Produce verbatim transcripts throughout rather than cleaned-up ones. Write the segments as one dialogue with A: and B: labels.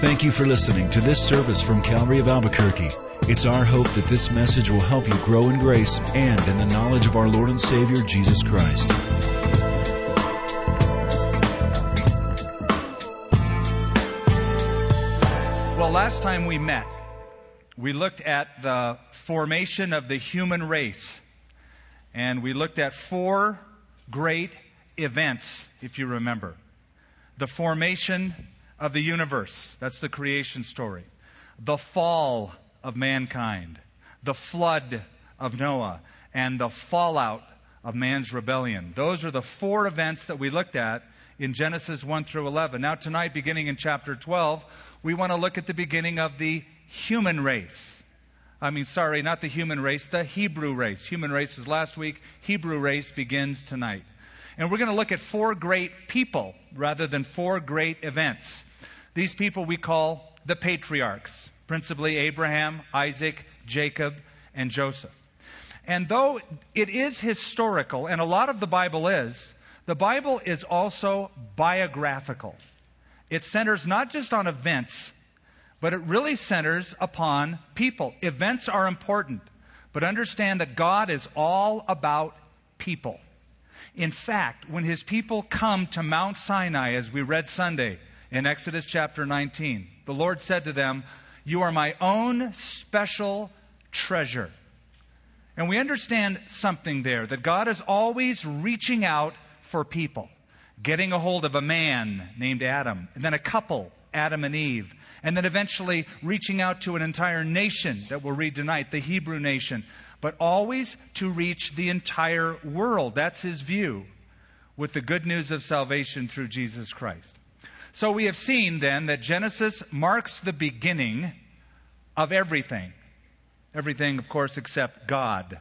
A: Thank you for listening to this service from Calvary of Albuquerque. It's our hope that this message will help you grow in grace and in the knowledge of our Lord and Savior, Jesus Christ.
B: Well, last time we met, we looked at the formation of the human race. And we looked at four great events, if you remember. The formation of the universe. That's the creation story. The fall of mankind. The flood of Noah. And the fallout of man's rebellion. Those are the four events that we looked at in Genesis one through eleven. Now tonight, beginning in chapter twelve, we want to look at the beginning of the human race. I mean, sorry, not the human race, the Hebrew race. Human race was last week. Hebrew race begins tonight. And we're going to look at four great people rather than four great events. These people we call the patriarchs, principally Abraham, Isaac, Jacob, and Joseph. And though it is historical, and a lot of the Bible is, the Bible is also biographical. It centers not just on events, but it really centers upon people. Events are important, but understand that God is all about people. In fact, when His people come to Mount Sinai, as we read Sunday in Exodus chapter nineteen, the Lord said to them, "You are my own special treasure." And we understand something there, that God is always reaching out for people, getting a hold of a man named Adam, and then a couple, Adam and Eve, and then eventually reaching out to an entire nation that we'll read tonight, the Hebrew nation, but always to reach the entire world. That's His view, with the good news of salvation through Jesus Christ. So we have seen then that Genesis marks the beginning of everything. Everything, of course, except God.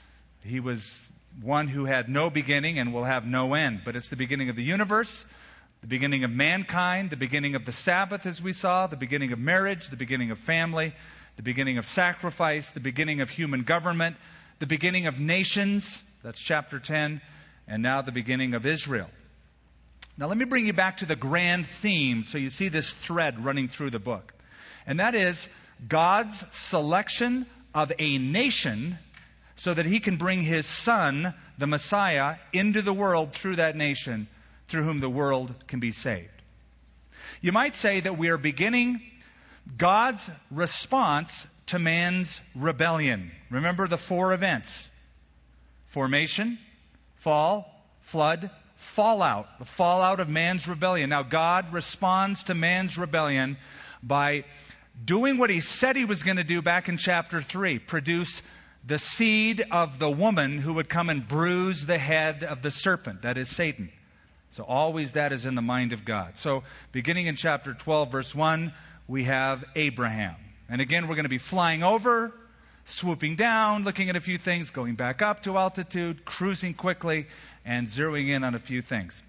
B: He was one who had no beginning and will have no end. But it's the beginning of the universe, the beginning of mankind, the beginning of the Sabbath, as we saw, the beginning of marriage, the beginning of family, the beginning of sacrifice, the beginning of human government, the beginning of nations, that's chapter ten, and now the beginning of Israel. Now let me bring you back to the grand theme so you see this thread running through the book. And that is God's selection of a nation so that He can bring His Son, the Messiah, into the world through that nation, through whom the world can be saved. You might say that we are beginning God's response to man's rebellion. Remember the four events: formation, fall, flood, fallout. The fallout of man's rebellion. Now God responds to man's rebellion by doing what He said He was going to do back in chapter three. Produce the seed of the woman who would come and bruise the head of the serpent. That is Satan. So always that is in the mind of God. So beginning in chapter twelve, verse one, we have Abraham. And again, we're going to be flying over, swooping down, looking at a few things, going back up to altitude, cruising quickly, and zeroing in on a few things.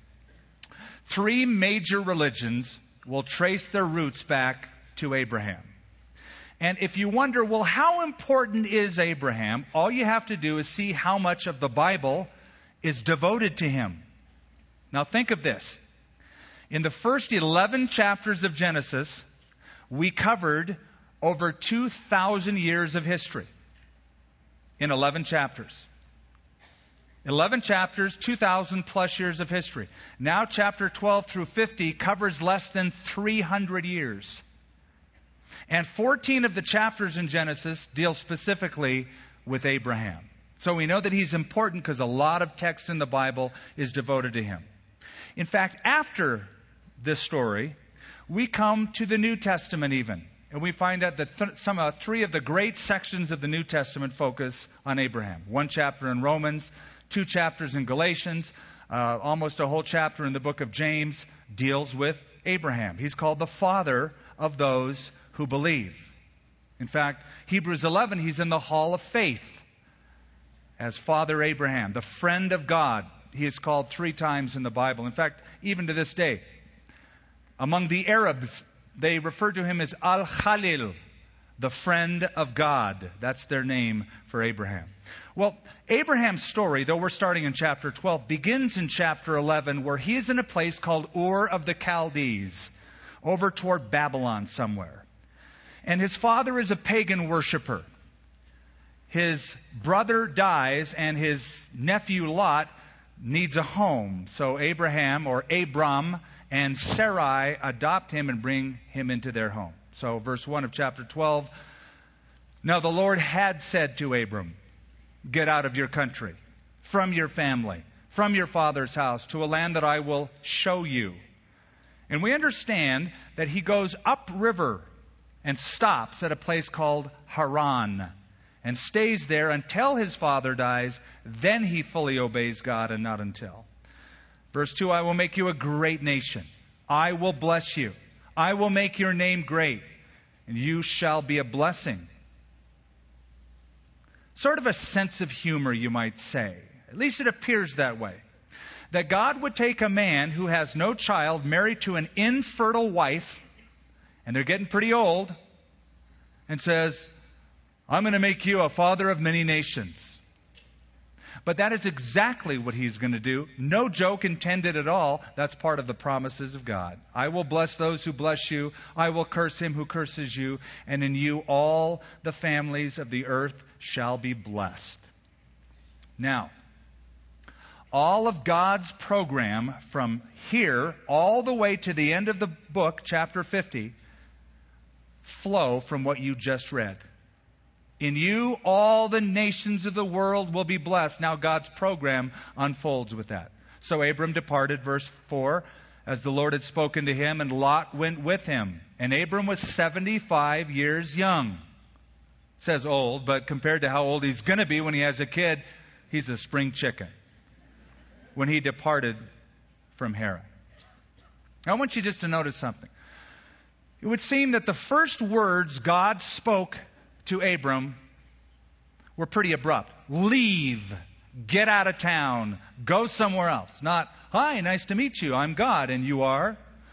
B: Three major religions will trace their roots back to Abraham. And if you wonder, well, how important is Abraham? All you have to do is see how much of the Bible is devoted to him. Now think of this. In the first eleven chapters of Genesis, we covered over two thousand years of history in eleven chapters. eleven chapters, two thousand plus years of history. Now chapter twelve through fifty covers less than three hundred years. And fourteen of the chapters in Genesis deal specifically with Abraham. So we know that he's important because a lot of text in the Bible is devoted to him. In fact, after this story, we come to the New Testament even. And we find out that th- some uh, three of the great sections of the New Testament focus on Abraham. One chapter in Romans, two chapters in Galatians, uh, almost a whole chapter in the book of James deals with Abraham. He's called the father of those who believe. In fact, Hebrews eleven, he's in the hall of faith as Father Abraham, the friend of God. He is called three times in the Bible. In fact, even to this day, among the Arabs, they refer to him as Al-Khalil, the friend of God. That's their name for Abraham. Well, Abraham's story, though we're starting in chapter twelve, begins in chapter eleven, where he is in a place called Ur of the Chaldees. over toward Babylon somewhere. And his father is a pagan worshiper. His brother dies, and his nephew Lot needs a home. So Abraham, or Abram, and Sarai adopt him and bring him into their home. So verse one of chapter twelve, now the Lord had said to Abram, get out of your country, from your family, from your father's house, to a land that I will show you. And we understand that he goes upriver and stops at a place called Haran and stays there until his father dies. Then he fully obeys God, and not until. Verse two, I will make you a great nation. I will bless you. I will make your name great, and you shall be a blessing. Sort of a sense of humor, you might say. At least it appears that way. That God would take a man who has no child, married to an infertile wife, and they're getting pretty old, and says, I'm going to make you a father of many nations. But that is exactly what he's going to do. No joke intended at all. That's part of the promises of God. I will bless those who bless you. I will curse him who curses you. And in you all the families of the earth shall be blessed. Now, all of God's program from here all the way to the end of the book, chapter fifty, flow from what you just read. In you, all the nations of the world will be blessed. Now God's program unfolds with that. So Abram departed, verse four, as the Lord had spoken to him, and Lot went with him. And Abram was seventy-five years young. It says old, but compared to how old he's going to be when he has a kid, he's a spring chicken. When he departed from Haran. I want you just to notice something. It would seem that the first words God spoke to Abram were pretty abrupt. Leave. Get out of town. Go somewhere else. Not, hi, nice to meet you. I'm God and you are.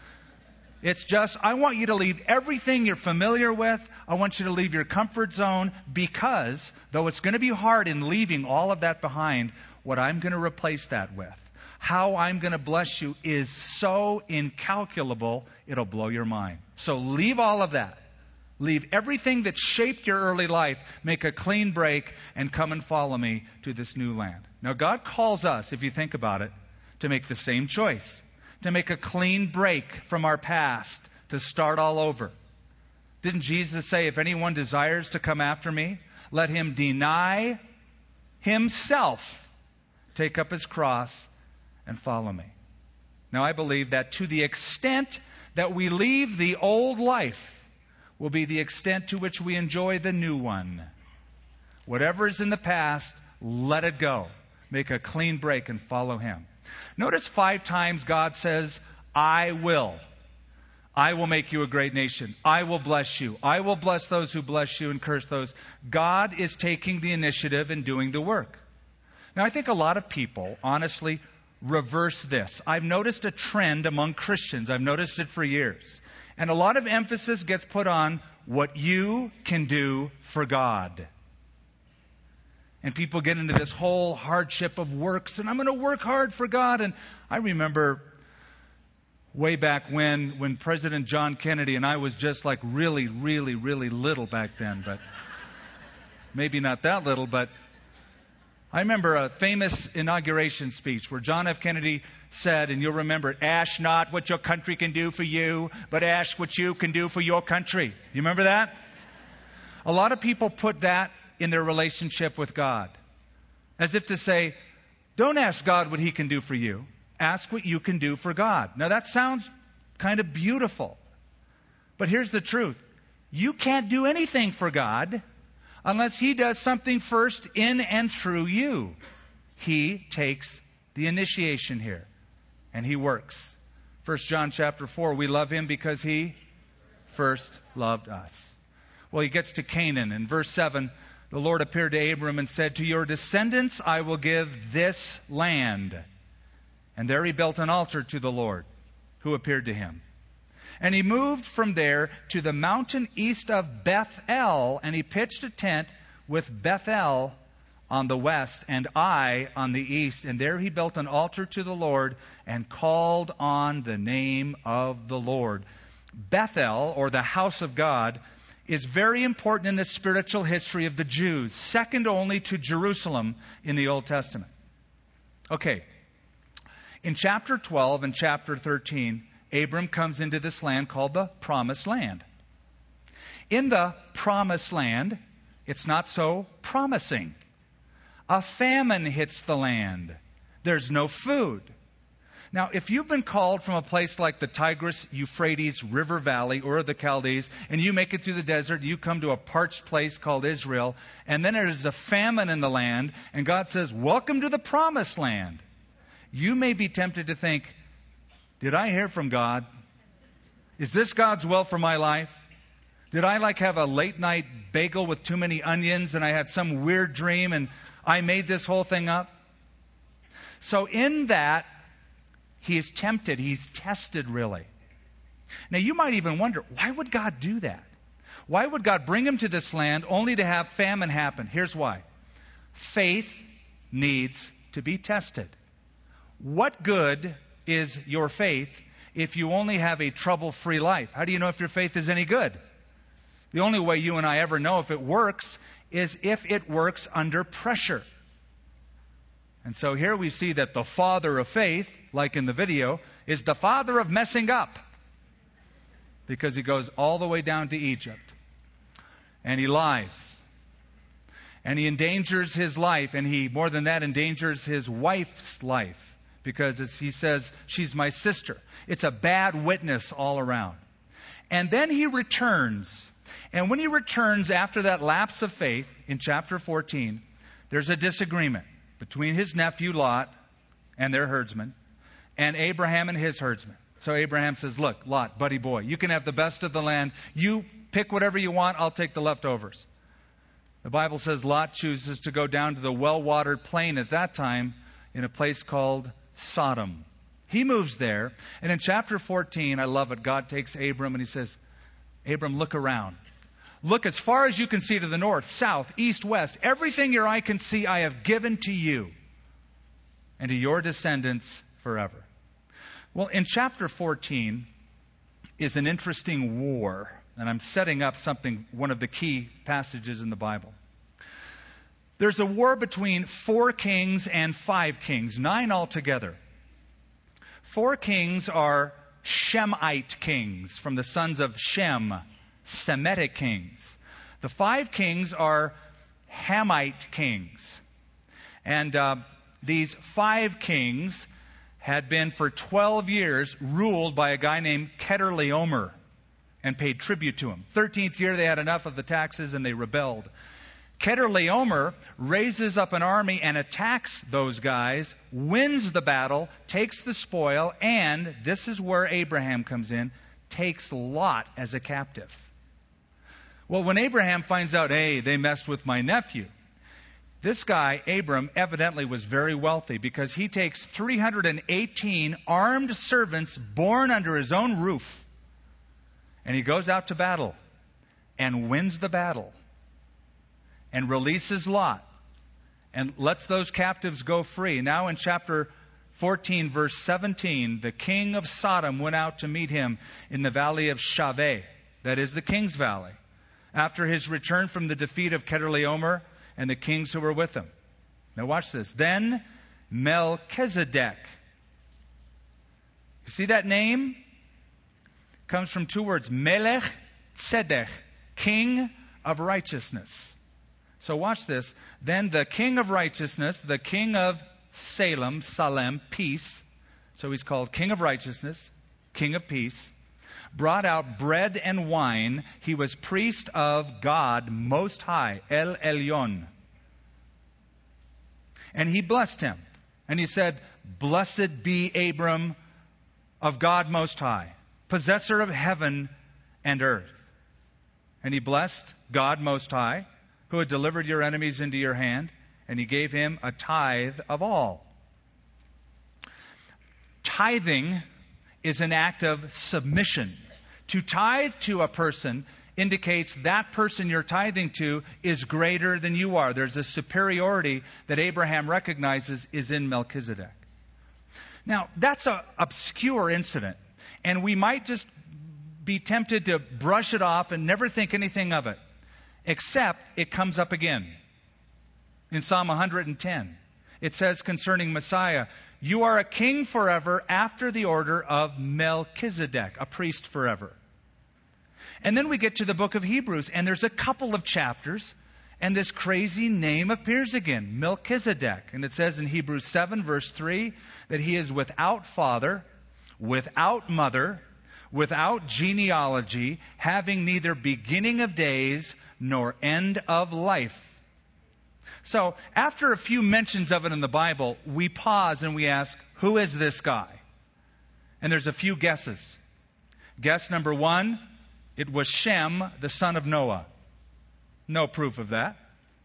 B: It's just, I want you to leave everything you're familiar with. I want you to leave your comfort zone, because though it's going to be hard in leaving all of that behind, what I'm going to replace that with, how I'm going to bless you, is so incalculable, it'll blow your mind. So leave all of that. Leave everything that shaped your early life, make a clean break, and come and follow me to this new land. Now, God calls us, if you think about it, to make the same choice, to make a clean break from our past, to start all over. Didn't Jesus say, if anyone desires to come after me, let him deny himself, take up his cross, and follow me? Now, I believe that to the extent that we leave the old life will be the extent to which we enjoy the new one. Whatever is in the past, let it go. Make a clean break and follow him. Notice five times God says, I will. I will make you a great nation. I will bless you. I will bless those who bless you and curse those. God is taking the initiative and doing the work. Now, I think a lot of people, honestly, reverse this. I've noticed a trend among Christians. I've noticed it for years. And a lot of emphasis gets put on what you can do for God. And people get into this whole hardship of works, and I'm going to work hard for God. And I remember way back when, when President John Kennedy, and I was just like really, really, really little back then, but maybe not that little, but I remember a famous inauguration speech where John F. Kennedy said, and you'll remember it, ask not what your country can do for you, but ask what you can do for your country. You remember that? A lot of people put that in their relationship with God, as if to say, don't ask God what he can do for you. Ask what you can do for God. Now that sounds kind of beautiful, but here's the truth. You can't do anything for God unless he does something first in and through you. He takes the initiation here, and he works. First John chapter four, we love him because he first loved us. Well, he gets to Canaan. In verse seven, the Lord appeared to Abram and said, to your descendants I will give this land. And there he built an altar to the Lord, who appeared to him. And he moved from there to the mountain east of Bethel, and he pitched a tent with Bethel on the west and Ai on the east. And there he built an altar to the Lord and called on the name of the Lord. Bethel, or the house of God, is very important in the spiritual history of the Jews, second only to Jerusalem in the Old Testament. Okay, in chapter twelve and chapter thirteen, Abram comes into this land called the Promised Land. In the Promised Land, it's not so promising. A famine hits the land. There's no food. Now, if you've been called from a place like the Tigris, Euphrates River Valley, or the Chaldees, and you make it through the desert, you come to a parched place called Israel, and then there's a famine in the land, and God says, welcome to the Promised Land. You may be tempted to think, did I hear from God? Is this God's will for my life? Did I like have a late night bagel with too many onions and I had some weird dream and I made this whole thing up? So in that, he is tempted. He's tested, really. Now, you might even wonder, why would God do that? Why would God bring him to this land only to have famine happen? Here's why. Faith needs to be tested. What good is your faith if you only have a trouble-free life? How do you know if your faith is any good? The only way you and I ever know if it works is if it works under pressure. And so here we see that the father of faith, like in the video, is the father of messing up. Because he goes all the way down to Egypt. And he lies. And he endangers his life. And he, more than that, endangers his wife's life. Because as he says, she's my sister. It's a bad witness all around. And then he returns. And when he returns after that lapse of faith, in chapter fourteen, there's a disagreement between his nephew Lot and their herdsmen, and Abraham and his herdsmen. So Abraham says, look, Lot, buddy boy, you can have the best of the land. You pick whatever you want, I'll take the leftovers. The Bible says Lot chooses to go down to the well-watered plain at that time in a place called Sodom. He moves there, and in chapter fourteen, I love it, God takes Abram and he says, Abram, look around. Look as far as you can see to the north, south, east, west. Everything your eye can see I have given to you and to your descendants forever. Well, in chapter fourteen is an interesting war. And I'm setting up something, one of the key passages in the Bible. There's a war between four kings and five kings, nine altogether. Four kings are Shemite kings, from the sons of Shem, Semitic kings. The five kings are Hamite kings. And uh, these five kings had been for twelve years ruled by a guy named Chedorlaomer and paid tribute to him. thirteenth year they had enough of the taxes and they rebelled. Chedorlaomer raises up an army and attacks those guys, wins the battle, takes the spoil, and this is where Abraham comes in, takes Lot as a captive. Well, when Abraham finds out, hey, they messed with my nephew, this guy, Abram, evidently was very wealthy because he takes three hundred eighteen armed servants born under his own roof, and he goes out to battle and wins the battle. And releases Lot. And lets those captives go free. Now in chapter fourteen, verse seventeen, the king of Sodom went out to meet him in the valley of Shaveh. That is the king's valley. After his return from the defeat of Chedorlaomer and the kings who were with him. Now watch this. Then Melchizedek. You see that name? Comes from two words. Melech Tzedek. King of righteousness. So watch this. Then the king of righteousness, the king of Salem, Salem, peace. So he's called king of righteousness, king of peace. Brought out bread and wine. He was priest of God Most High, El Elyon. And he blessed him. And he said, blessed be Abram of God Most High, possessor of heaven and earth. And he blessed God Most High, who had delivered your enemies into your hand, and he gave him a tithe of all. Tithing is an act of submission. To tithe to a person indicates that person you're tithing to is greater than you are. There's a superiority that Abraham recognizes is in Melchizedek. Now, that's an obscure incident, and we might just be tempted to brush it off and never think anything of it, except it comes up again. In Psalm one hundred ten, it says concerning Messiah, "You are a king forever after the order of Melchizedek," a priest forever. And then we get to the book of Hebrews, and there's a couple of chapters, and this crazy name appears again, Melchizedek. And it says in Hebrews seven, verse three, that he is without father, without mother, without genealogy, having neither beginning of days nor end of life. So, after a few mentions of it in the Bible, we pause and we ask, who is this guy? And there's a few guesses. Guess number one, it was Shem, the son of Noah. No proof of that.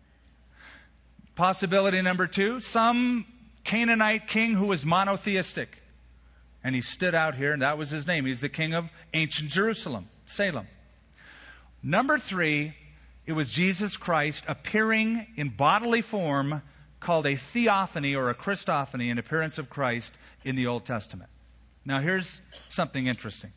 B: Possibility number two, some Canaanite king who was monotheistic. And he stood out here, and that was his name. He's the king of ancient Jerusalem, Salem. Number three, it was Jesus Christ appearing in bodily form, called a theophany or a Christophany, an appearance of Christ in the Old Testament. Now here's something interesting.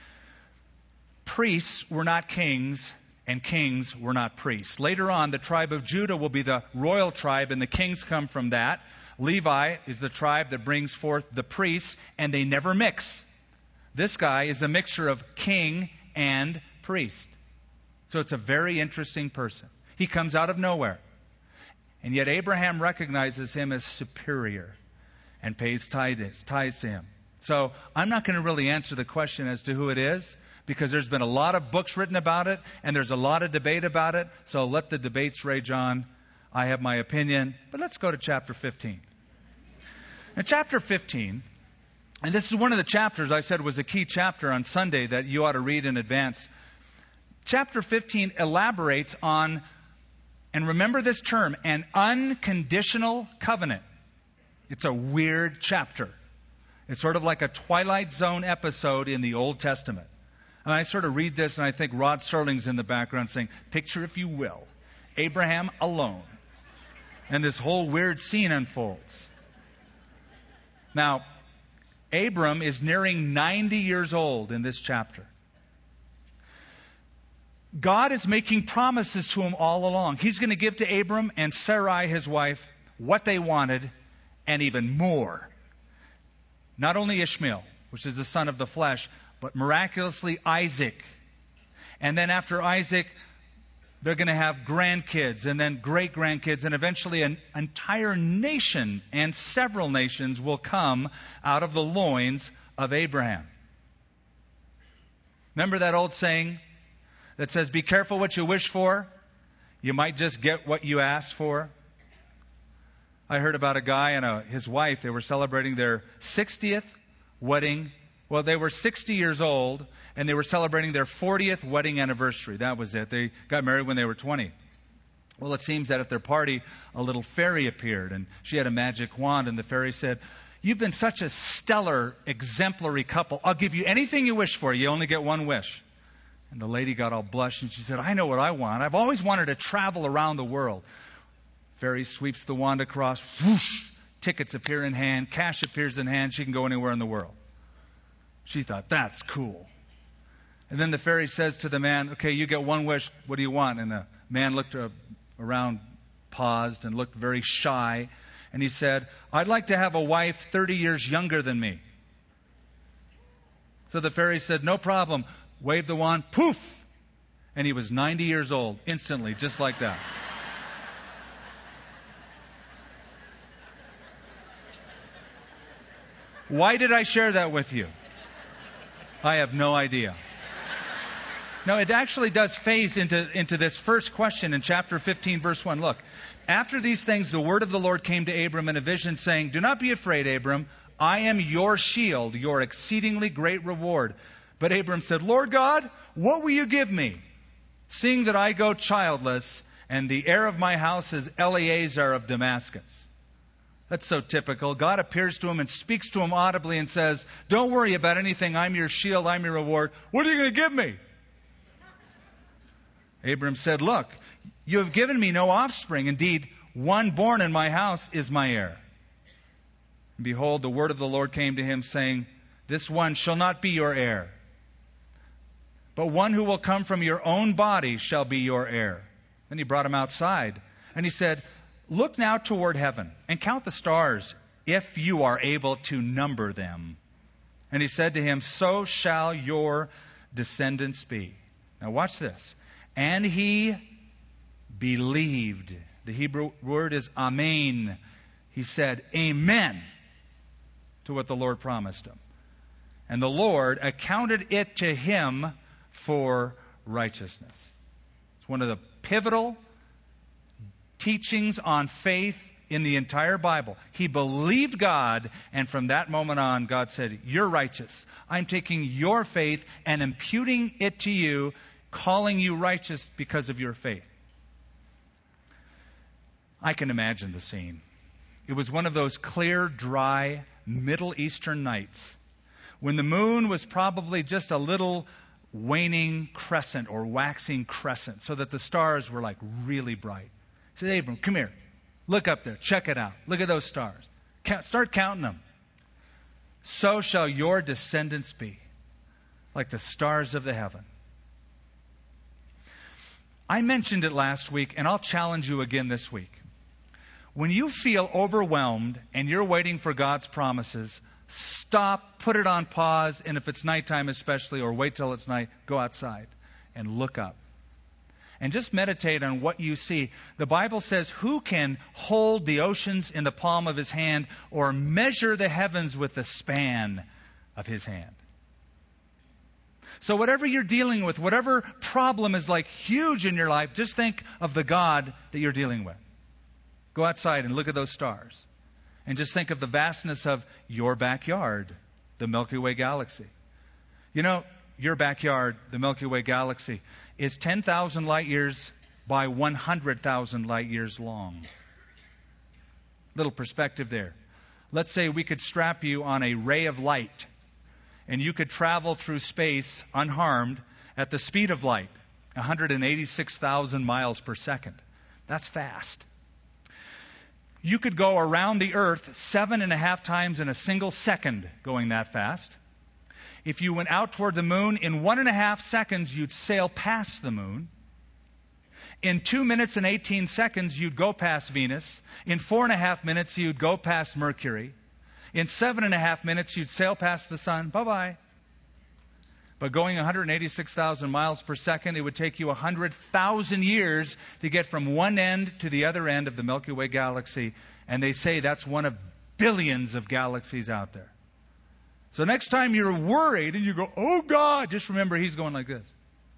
B: Priests were not kings, and kings were not priests. Later on, the tribe of Judah will be the royal tribe, and the kings come from that. Levi is the tribe that brings forth the priests, and they never mix. This guy is a mixture of king and priest. So it's a very interesting person. He comes out of nowhere. And yet Abraham recognizes him as superior and pays tithes, tithes to him. So I'm not going to really answer the question as to who it is, because there's been a lot of books written about it, and there's a lot of debate about it. So let the debates rage on. I have my opinion. But let's go to chapter fifteen. In chapter fifteen, and this is one of the chapters I said was a key chapter on Sunday that you ought to read in advance. Chapter fifteen elaborates on, and remember this term, an unconditional covenant. It's a weird chapter. It's sort of like a Twilight Zone episode in the Old Testament. And I sort of read this and I think Rod Serling's in the background saying, picture if you will, Abraham alone. And this whole weird scene unfolds. Now, Abram is nearing ninety years old in this chapter. God is making promises to him all along. He's going to give to Abram and Sarai, his wife, what they wanted and even more. Not only Ishmael, which is the son of the flesh, but miraculously Isaac. And then after Isaac, they're going to have grandkids and then great-grandkids, and eventually an entire nation and several nations will come out of the loins of Abraham. Remember that old saying that says, be careful what you wish for. You might just get what you ask for. I heard about a guy and a, his wife. They were celebrating their sixtieth wedding. Well, they were sixty years old, and they were celebrating their fortieth wedding anniversary. That was it. They got married when they were twenty. Well, it seems that at their party, a little fairy appeared, and she had a magic wand, and the fairy said, you've been such a stellar, exemplary couple. I'll give you anything you wish for. You only get one wish. And the lady got all blushed, and she said, I know what I want. I've always wanted to travel around the world. Fairy sweeps the wand across. Whoosh! Tickets appear in hand. Cash appears in hand. She can go anywhere in the world. She thought, that's cool. And then the fairy says to the man, okay, you get one wish. What do you want? And the man looked around, paused, and looked very shy. And he said, I'd like to have a wife thirty years younger than me. So the fairy said, no problem. Waved the wand. Poof! And he was ninety years old instantly, just like that. Why did I share that with you? I have no idea. No, it actually does phase into, into this first question in chapter fifteen, verse one. Look, after these things, the word of the Lord came to Abram in a vision, saying, do not be afraid, Abram. I am your shield, your exceedingly great reward. But Abram said, Lord God, what will you give me, seeing that I go childless, and the heir of my house is Eleazar of Damascus? That's so typical. God appears to him and speaks to him audibly and says, don't worry about anything. I'm your shield. I'm your reward. What are you going to give me? Abram said, look, you have given me no offspring. Indeed, one born in my house is my heir. And behold, the word of the Lord came to him, saying, this one shall not be your heir. but one who will come from your own body shall be your heir. Then he brought him outside, and he said, look now toward heaven, and count the stars, if you are able to number them. And he said to him, so shall your descendants be. Now watch this. And he believed. The Hebrew word is amen. He said, amen, to what the Lord promised him. And the Lord accounted it to him for righteousness. It's one of the pivotal teachings on faith in the entire Bible. He believed God, and from that moment on, God said, you're righteous. I'm taking your faith and imputing it to you, calling you righteous because of your faith. I can imagine the scene. It was one of those clear, dry, Middle Eastern nights when the moon was probably just a little waning crescent or waxing crescent, so that the stars were like really bright. He said, Abram, come here. Look up there. Check it out. Look at those stars. Count, start counting them. So shall your descendants be, like the stars of the heaven. I mentioned it last week, and I'll challenge you again this week. When you feel overwhelmed and you're waiting for God's promises, stop, put it on pause, and if it's nighttime especially, or wait till it's night, go outside and look up. And just meditate on what you see. The Bible says, who can hold the oceans in the palm of his hand or measure the heavens with the span of his hand? So whatever you're dealing with, whatever problem is like huge in your life, just think of the God that you're dealing with. Go outside and look at those stars. And just think of the vastness of your backyard, the Milky Way galaxy. You know, your backyard, the Milky Way galaxy, is ten thousand light years by one hundred thousand light years long. Little perspective there. Let's say we could strap you on a ray of light, and you could travel through space unharmed at the speed of light, one hundred eighty-six thousand miles per second. That's fast. You could go around the earth seven and a half times in a single second going that fast. If you went out toward the moon, in one and a half seconds, you'd sail past the moon. In two minutes and eighteen seconds, you'd go past Venus. In four and a half minutes, you'd go past Mercury. In seven and a half minutes, you'd sail past the sun. Bye-bye. But going one hundred eighty-six thousand miles per second, it would take you one hundred thousand years to get from one end to the other end of the Milky Way galaxy. And they say that's one of billions of galaxies out there. So next time you're worried and you go, oh God, just remember he's going like this.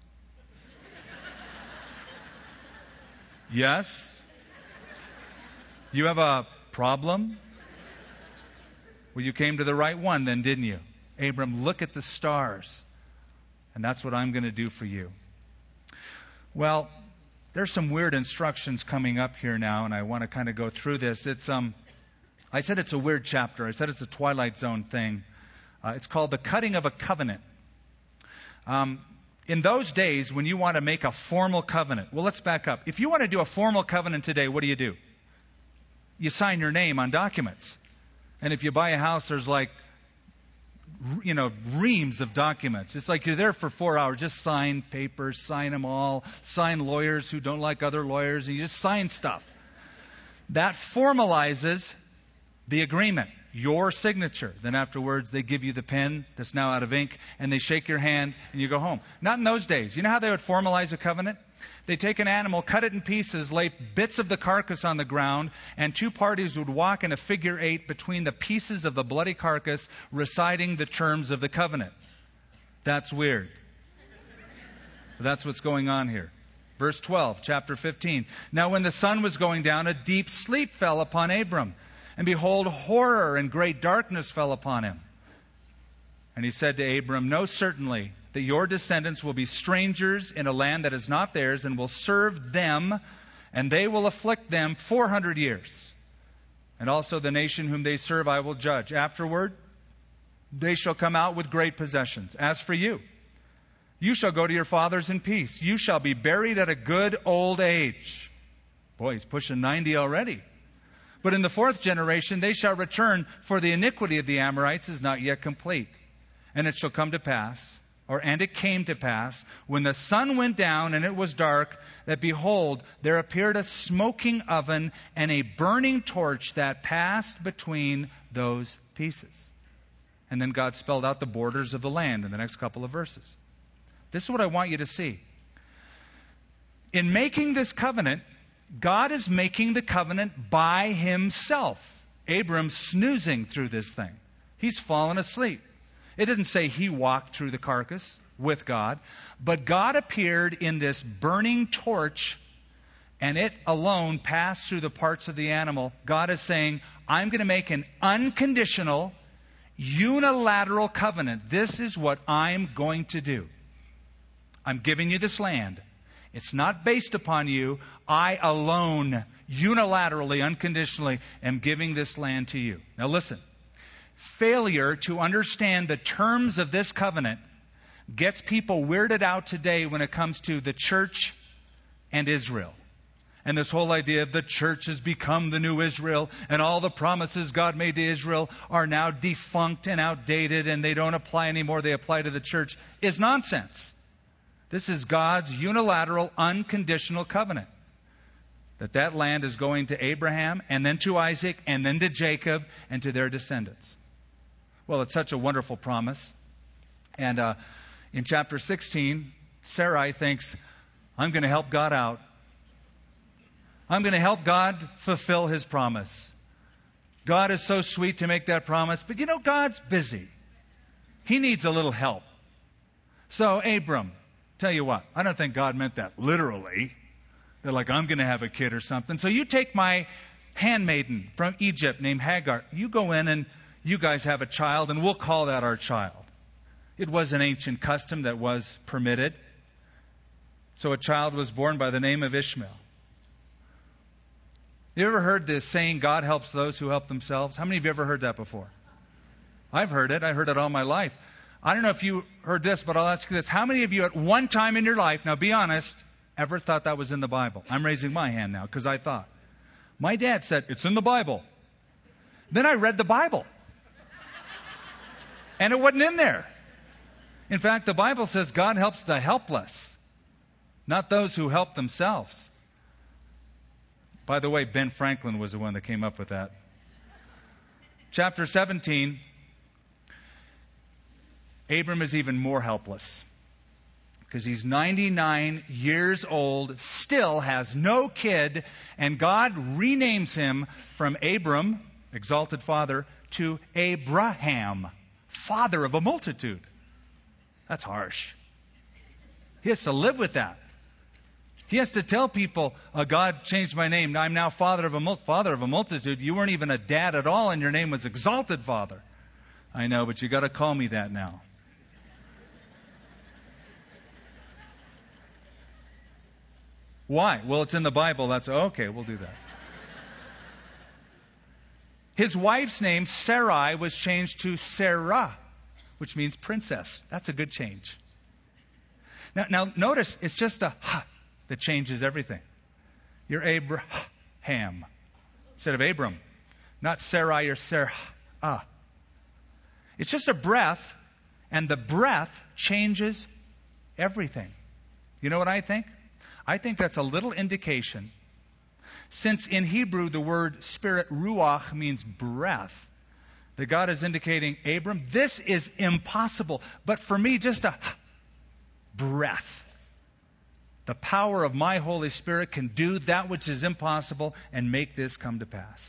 B: Yes? You have a problem? Well, you came to the right one then, didn't you? Abram, look at the stars. And that's what I'm going to do for you. Well, there's some weird instructions coming up here now, and I want to kind of go through this. It's um, I said it's a weird chapter. I said it's a Twilight Zone thing. Uh, it's called the cutting of a covenant. Um, in those days, when you want to make a formal covenant, well, let's back up. If you want to do a formal covenant today, what do you do? You sign your name on documents. And if you buy a house, there's like, you know, reams of documents. It's like you're there for four hours. Just sign papers, sign them all, sign lawyers who don't like other lawyers, and you just sign stuff. That formalizes the agreement, your signature. Then afterwards, they give you the pen that's now out of ink, and they shake your hand, and you go home. Not in those days. You know how they would formalize a covenant? They take an animal, cut it in pieces, lay bits of the carcass on the ground, and two parties would walk in a figure eight between the pieces of the bloody carcass, reciting the terms of the covenant. That's weird. That's what's going on here. Verse twelve, chapter fifteen. Now when the sun was going down, a deep sleep fell upon Abram. And behold, horror and great darkness fell upon him. And he said to Abram, know certainly that your descendants will be strangers in a land that is not theirs, and will serve them, and they will afflict them four hundred years. And also the nation whom they serve I will judge. Afterward, they shall come out with great possessions. As for you, you shall go to your fathers in peace. You shall be buried at a good old age. Boy, he's pushing ninety already. But in the fourth generation they shall return, for the iniquity of the Amorites is not yet complete. And it shall come to pass Or, and it came to pass, when the sun went down and it was dark, that behold, there appeared a smoking oven and a burning torch that passed between those pieces. And then God spelled out the borders of the land in the next couple of verses. This is what I want you to see. In making this covenant, God is making the covenant by himself. Abram's snoozing through this thing. He's fallen asleep. It didn't say he walked through the carcass with God, but God appeared in this burning torch, and it alone passed through the parts of the animal. God is saying, I'm going to make an unconditional, unilateral covenant. This is what I'm going to do. I'm giving you this land. It's not based upon you. I alone, unilaterally, unconditionally, am giving this land to you. Now listen. Failure to understand the terms of this covenant gets people weirded out today when it comes to the church and Israel. And this whole idea of the church has become the new Israel, and all the promises God made to Israel are now defunct and outdated, and they don't apply anymore, they apply to the church, is nonsense. This is God's unilateral, unconditional covenant. That that land is going to Abraham, and then to Isaac, and then to Jacob, and to their descendants. Well, it's such a wonderful promise. And uh, in chapter sixteen, Sarai thinks, I'm going to help God out. I'm going to help God fulfill his promise. God is so sweet to make that promise, but you know, God's busy. He needs a little help. So, Abram, tell you what, I don't think God meant that literally. They're like, I'm going to have a kid or something. So you take my handmaiden from Egypt named Hagar. You go in and you guys have a child, and we'll call that our child. It was an ancient custom that was permitted. So a child was born by the name of Ishmael. You ever heard the saying, God helps those who help themselves? How many of you ever heard that before? I've heard it. I heard it all my life. I don't know if you heard this, but I'll ask you this. How many of you at one time in your life, now be honest, ever thought that was in the Bible? I'm raising my hand now because I thought. My dad said, it's in the Bible. Then I read the Bible. And it wasn't in there. In fact, the Bible says God helps the helpless, not those who help themselves. By the way, Ben Franklin was the one that came up with that. Chapter seventeen, Abram is even more helpless because he's ninety-nine years old, still has no kid, and God renames him from Abram, exalted father, to Abraham, father of a multitude. That's harsh. He has to live with that. He has to tell people, oh, God changed my name. I'm now father of a mul- father of a multitude. You weren't even a dad at all, and your name was exalted father. I know, but you got to call me that now. Why? Well, it's in the Bible. That's okay. We'll do that. His wife's name, Sarai, was changed to Sarah, which means princess. That's a good change. Now, now notice it's just a ha that changes everything. You're Abraham instead of Abram, not Sarai or Sarah. Ah. It's just a breath, and the breath changes everything. You know what I think? I think that's a little indication. Since in Hebrew the word spirit, ruach, means breath, that God is indicating, Abram, this is impossible. But for me, just a breath. The power of my Holy Spirit can do that which is impossible and make this come to pass.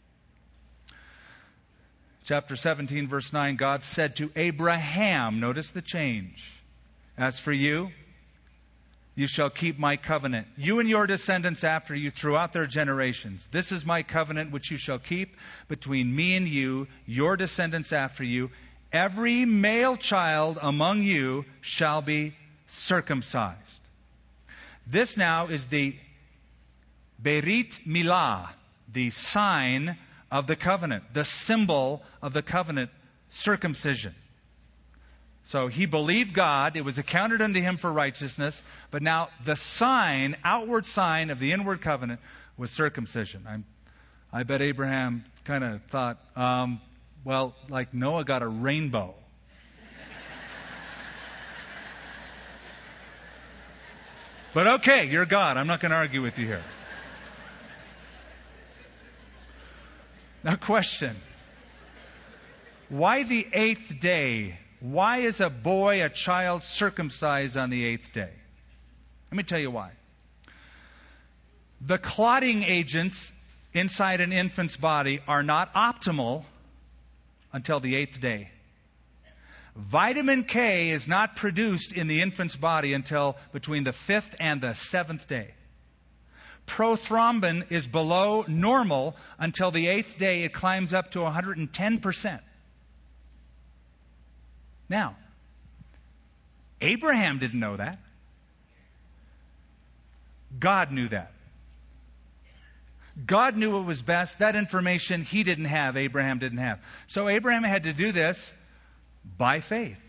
B: Chapter seventeen, verse nine, God said to Abraham, notice the change. As for you, you shall keep my covenant, you and your descendants after you throughout their generations. This is my covenant which you shall keep between me and you, your descendants after you. Every male child among you shall be circumcised. This now is the Berit Milah, the sign of the covenant, the symbol of the covenant, circumcision. So he believed God, it was accounted unto him for righteousness, but now the sign, outward sign of the inward covenant was circumcision. I'm, I bet Abraham kind of thought, um, well, like Noah got a rainbow. But okay, you're God. I'm not going to argue with you here. Now, question. Why the eighth day? Why is a boy, a child, circumcised on the eighth day? Let me tell you why. The clotting agents inside an infant's body are not optimal until the eighth day. Vitamin K is not produced in the infant's body until between the fifth and the seventh day. Prothrombin is below normal until the eighth day. It climbs up to one hundred ten percent. Now, Abraham didn't know that. God knew that. God knew what was best. That information he didn't have, Abraham didn't have. So Abraham had to do this by faith.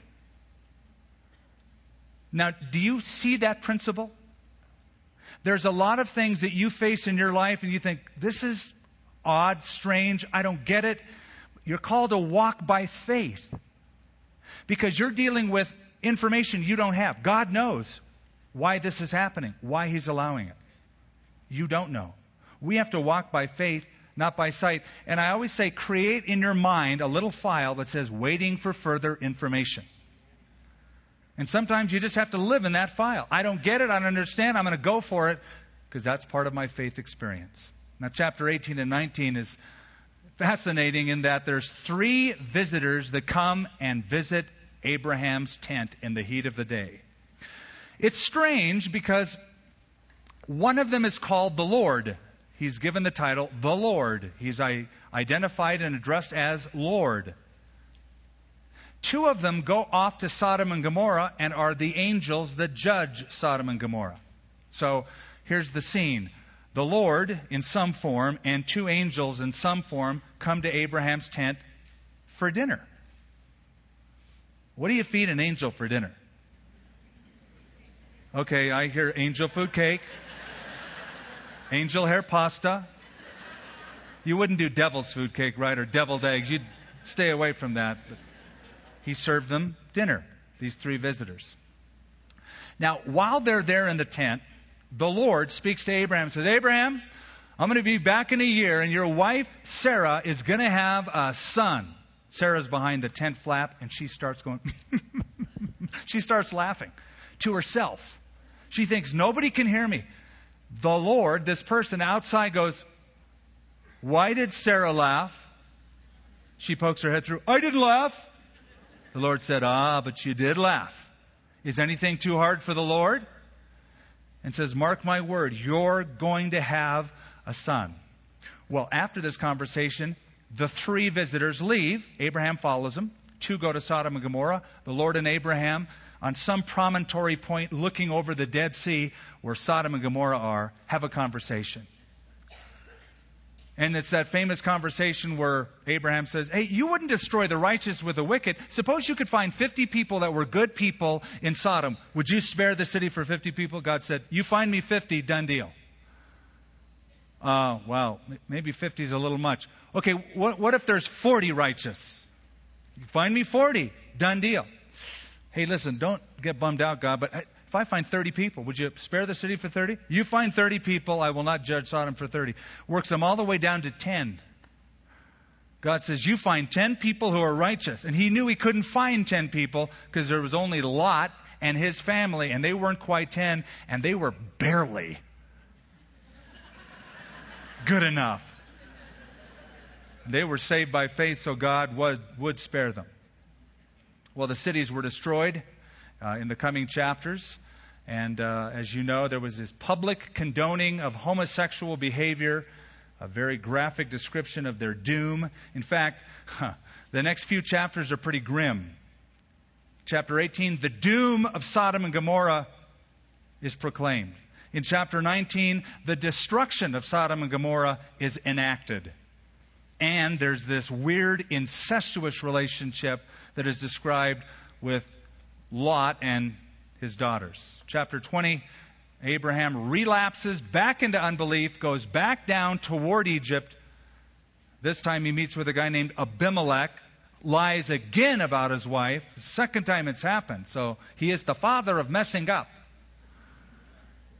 B: Now, do you see that principle? There's a lot of things that you face in your life and you think, this is odd, strange, I don't get it. You're called to walk by faith because you're dealing with information you don't have. God knows why this is happening, why He's allowing it. You don't know. We have to walk by faith, not by sight. And I always say, create in your mind a little file that says, waiting for further information. And sometimes you just have to live in that file. I don't get it, I don't understand, I'm going to go for it, because that's part of my faith experience. Now, chapter eighteen and nineteen is fascinating in that there's three visitors that come and visit Abraham's tent in the heat of the day. It's strange because one of them is called the Lord. He's given the title, the Lord. He's identified and addressed as Lord. Two of them go off to Sodom and Gomorrah and are the angels that judge Sodom and Gomorrah. So here's the scene. The Lord in some form and two angels in some form come to Abraham's tent for dinner. What do you feed an angel for dinner? Okay, I hear angel food cake. Angel hair pasta. You wouldn't do devil's food cake, right? Or deviled eggs. You'd stay away from that. But he served them dinner, these three visitors. Now, while they're there in the tent, the Lord speaks to Abraham and says, Abraham, I'm going to be back in a year, and your wife, Sarah, is going to have a son. Sarah's behind the tent flap, and she starts going, she starts laughing to herself. She thinks, nobody can hear me. The Lord, this person outside, goes, why did Sarah laugh? She pokes her head through. I didn't laugh. The Lord said, ah, but you did laugh. Is anything too hard for the Lord? And says, mark my word, you're going to have a son. Well, after this conversation, the three visitors leave. Abraham follows them. Two go to Sodom and Gomorrah. The Lord and Abraham, on some promontory point looking over the Dead Sea where Sodom and Gomorrah are, have a conversation. And it's that famous conversation where Abraham says, hey, you wouldn't destroy the righteous with the wicked. Suppose you could find fifty people that were good people in Sodom. Would you spare the city for fifty people? God said, you find me fifty, done deal. Uh, well, maybe fifty is a little much. Okay, what, what if there's forty righteous? You find me forty, done deal. Hey, listen, don't get bummed out, God, but if I find thirty people, would you spare the city for thirty? You find thirty people, I will not judge Sodom for thirty. Works them all the way down to ten. God says, you find ten people who are righteous. And he knew he couldn't find ten people because there was only Lot and his family, and they weren't quite ten, and they were barely good enough. They were saved by faith, so God would, would spare them. Well, the cities were destroyed uh, in the coming chapters. And uh, as you know, there was this public condoning of homosexual behavior, a very graphic description of their doom. In fact, huh, the next few chapters are pretty grim. Chapter eighteen, the doom of Sodom and Gomorrah is proclaimed. In chapter nineteen, the destruction of Sodom and Gomorrah is enacted. And there's this weird incestuous relationship that is described with Lot and his daughters. Chapter twenty, Abraham relapses back into unbelief, goes back down toward Egypt. This time he meets with a guy named Abimelech, lies again about his wife. The second time it's happened. So he is the father of messing up.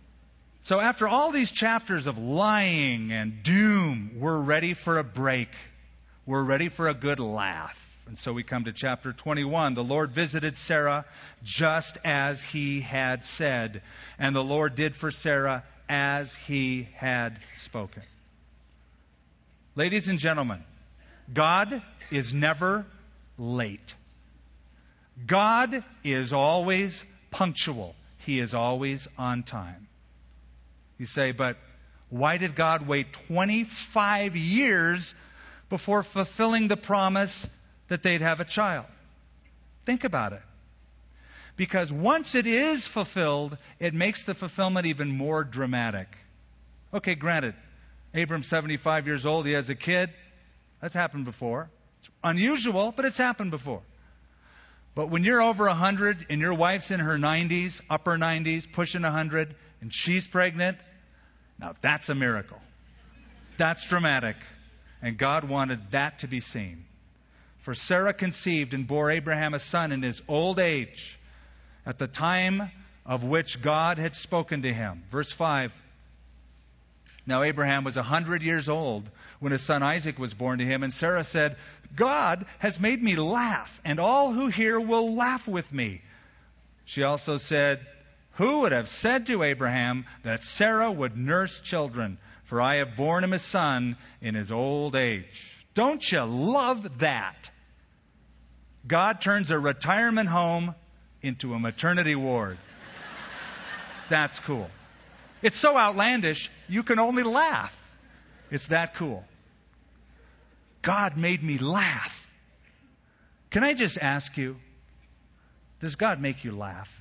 B: So after all these chapters of lying and doom, we're ready for a break. We're ready for a good laugh. And so we come to chapter twenty-one. The Lord visited Sarah just as he had said, and the Lord did for Sarah as he had spoken. Ladies and gentlemen, God is never late. God is always punctual. He is always on time. You say, but why did God wait twenty-five years before fulfilling the promise that they'd have a child? Think about it. Because once it is fulfilled, it makes the fulfillment even more dramatic. Okay, granted, Abram's seventy-five years old, he has a kid. That's happened before. It's unusual, but it's happened before. But when you're over one hundred and your wife's in her nineties, upper nineties, pushing one hundred, and she's pregnant, now that's a miracle. That's dramatic. And God wanted that to be seen. For Sarah conceived and bore Abraham a son in his old age, at the time of which God had spoken to him. Verse five. Now Abraham was a hundred years old when his son Isaac was born to him, and Sarah said, God has made me laugh, and all who hear will laugh with me. She also said, who would have said to Abraham that Sarah would nurse children? For I have borne him a son in his old age. Don't you love that? God turns a retirement home into a maternity ward. That's cool. It's so outlandish, you can only laugh. It's that cool. God made me laugh. Can I just ask you, does God make you laugh?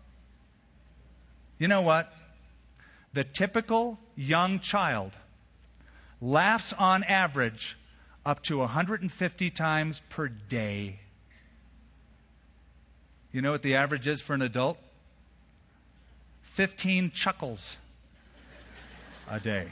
B: You know what? The typical young child laughs on average up to one hundred fifty times per day. You know what the average is for an adult? fifteen chuckles a day.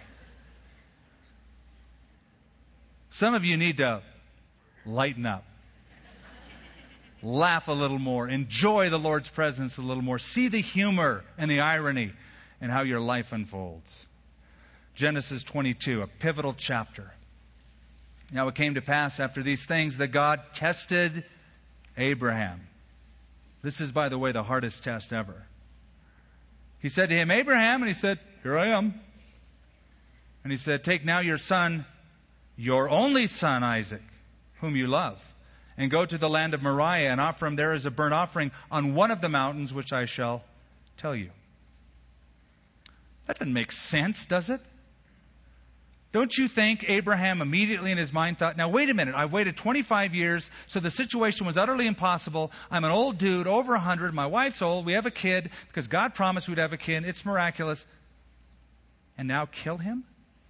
B: Some of you need to lighten up. Laugh a little more. Enjoy the Lord's presence a little more. See the humor and the irony in how your life unfolds. Genesis twenty-two, a pivotal chapter. Now it came to pass after these things that God tested Abraham. This is, by the way, the hardest test ever. He said to him, Abraham, and he said, here I am. And he said, take now your son, your only son Isaac, whom you love, and go to the land of Moriah and offer him there as a burnt offering on one of the mountains which I shall tell you. That doesn't make sense, does it? Don't you think Abraham immediately in his mind thought, now wait a minute, I've waited twenty-five years, so the situation was utterly impossible. I'm an old dude, over one hundred, my wife's old, we have a kid, because God promised we'd have a kid, it's miraculous. And now kill him?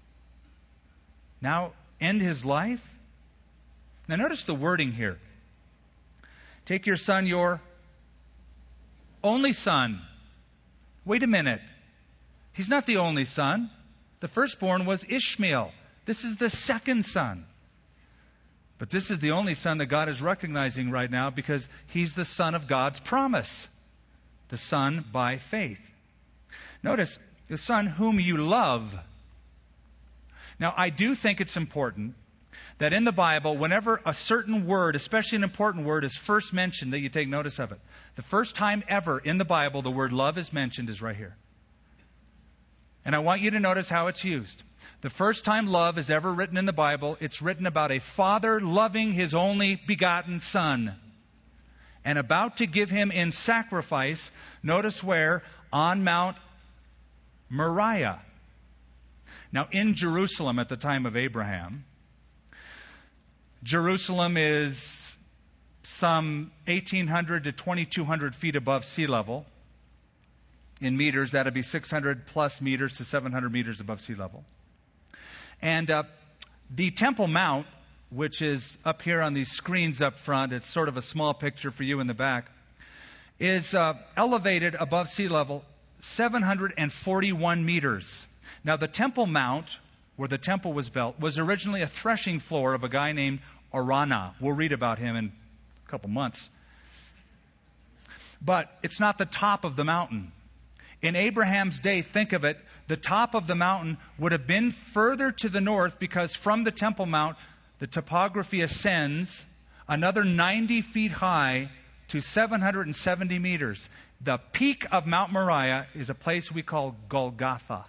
B: Now end his life? Now notice the wording here. Take your son, your only son. Wait a minute. He's not the only son. The firstborn was Ishmael. This is the second son. But this is the only son that God is recognizing right now because he's the son of God's promise. The son by faith. Notice, the son whom you love. Now, I do think it's important that in the Bible, whenever a certain word, especially an important word, is first mentioned, that you take notice of it. The first time ever in the Bible the word love is mentioned is right here. And I want you to notice how it's used. The first time love is ever written in the Bible, it's written about a father loving his only begotten son and about to give him in sacrifice. Notice where? On Mount Moriah. Now, in Jerusalem at the time of Abraham, Jerusalem is some eighteen hundred to twenty-two hundred feet above sea level. In meters, that would be six hundred plus meters to seven hundred meters above sea level. And uh, the Temple Mount, which is up here on these screens up front, it's sort of a small picture for you in the back, is uh, elevated above sea level seven hundred forty-one meters. Now, the Temple Mount, where the temple was built, was originally a threshing floor of a guy named Araunah. We'll read about him in a couple months. But it's not the top of the mountain. In Abraham's day, think of it, the top of the mountain would have been further to the north because from the Temple Mount, the topography ascends another ninety feet high to seven hundred seventy meters. The peak of Mount Moriah is a place we call Golgotha.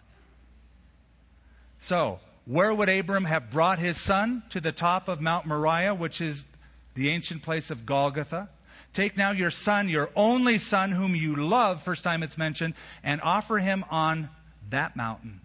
B: So, where would Abram have brought his son? To the top of Mount Moriah, which is the ancient place of Golgotha. Take now your son, your only son whom you love, first time it's mentioned, and offer him on that mountain.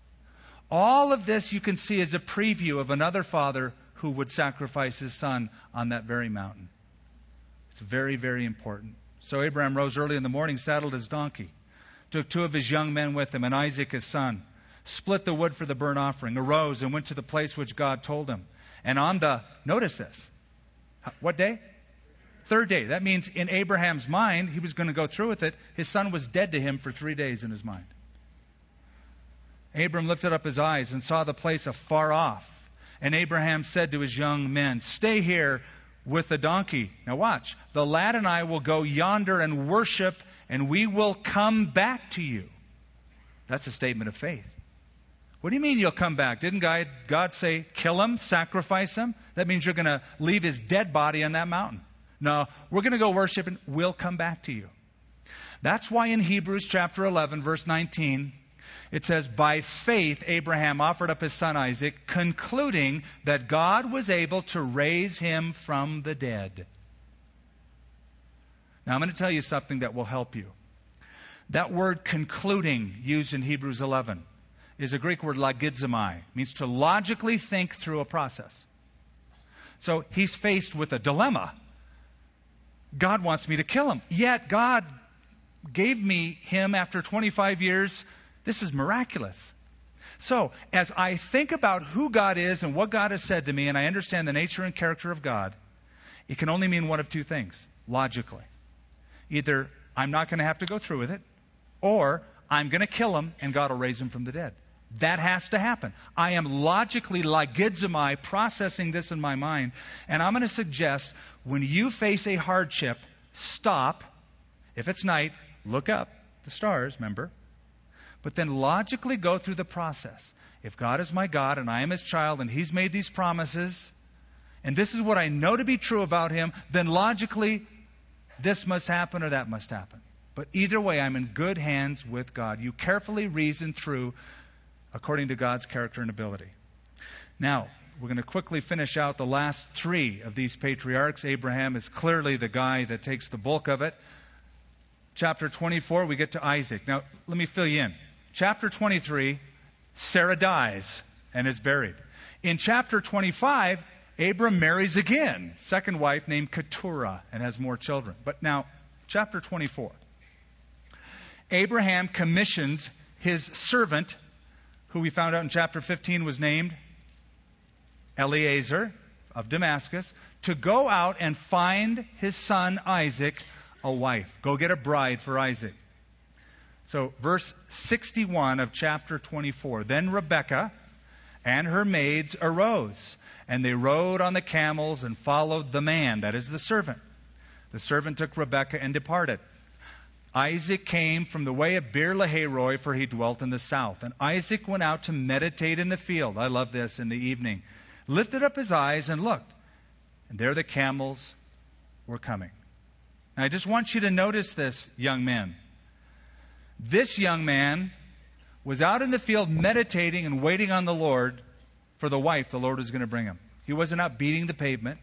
B: All of this you can see as a preview of another father who would sacrifice his son on that very mountain. It's very, very important. So Abraham rose early in the morning, saddled his donkey, took two of his young men with him, and Isaac his son, split the wood for the burnt offering, arose and went to the place which God told him. And on the, notice this, what day? Third day. That means in Abraham's mind, he was going to go through with it. His son was dead to him for three days in his mind. Abram lifted up his eyes and saw the place afar off. And Abraham said to his young men, stay here with the donkey. Now watch. The lad and I will go yonder and worship, and we will come back to you. That's a statement of faith. What do you mean you'll come back? Didn't God, God say, kill him, sacrifice him? That means you're going to leave his dead body on that mountain. No, we're going to go worship and we'll come back to you. That's why in Hebrews chapter eleven, verse nineteen, it says, by faith Abraham offered up his son Isaac, concluding that God was able to raise him from the dead. Now I'm going to tell you something that will help you. That word concluding used in Hebrews eleven is a Greek word logizomai. It means to logically think through a process. So he's faced with a dilemma. God wants me to kill him. Yet God gave me him after twenty-five years. This is miraculous. So as I think about who God is and what God has said to me, and I understand the nature and character of God, it can only mean one of two things, logically. Either I'm not going to have to go through with it, or I'm going to kill him and God will raise him from the dead. That has to happen. I am logically, logizomai, processing this in my mind. And I'm going to suggest when you face a hardship, stop. If it's night, look up. The stars, remember. But then logically go through the process. If God is my God and I am his child and he's made these promises, and this is what I know to be true about him, then logically this must happen or that must happen. But either way, I'm in good hands with God. You carefully reason through according to God's character and ability. Now, we're going to quickly finish out the last three of these patriarchs. Abraham is clearly the guy that takes the bulk of it. Chapter twenty-four, we get to Isaac. Now, let me fill you in. Chapter twenty-three, Sarah dies and is buried. In chapter twenty-five, Abram marries again, second wife named Keturah, and has more children. But now, chapter twenty-four. Abraham commissions his servant, who we found out in chapter fifteen was named Eliezer of Damascus, to go out and find his son Isaac a wife. Go get a bride for Isaac. So verse sixty-one of chapter twenty-four. Then Rebekah and her maids arose, and they rode on the camels and followed the man, that is the servant. The servant took Rebekah and departed. Isaac came from the way of Beer-lahai-roi, for he dwelt in the south. And Isaac went out to meditate in the field. I love this, in the evening. Lifted up his eyes and looked. And there the camels were coming. Now, I just want you to notice this, young men. This young man was out in the field meditating and waiting on the Lord for the wife the Lord was going to bring him. He wasn't out beating the pavement,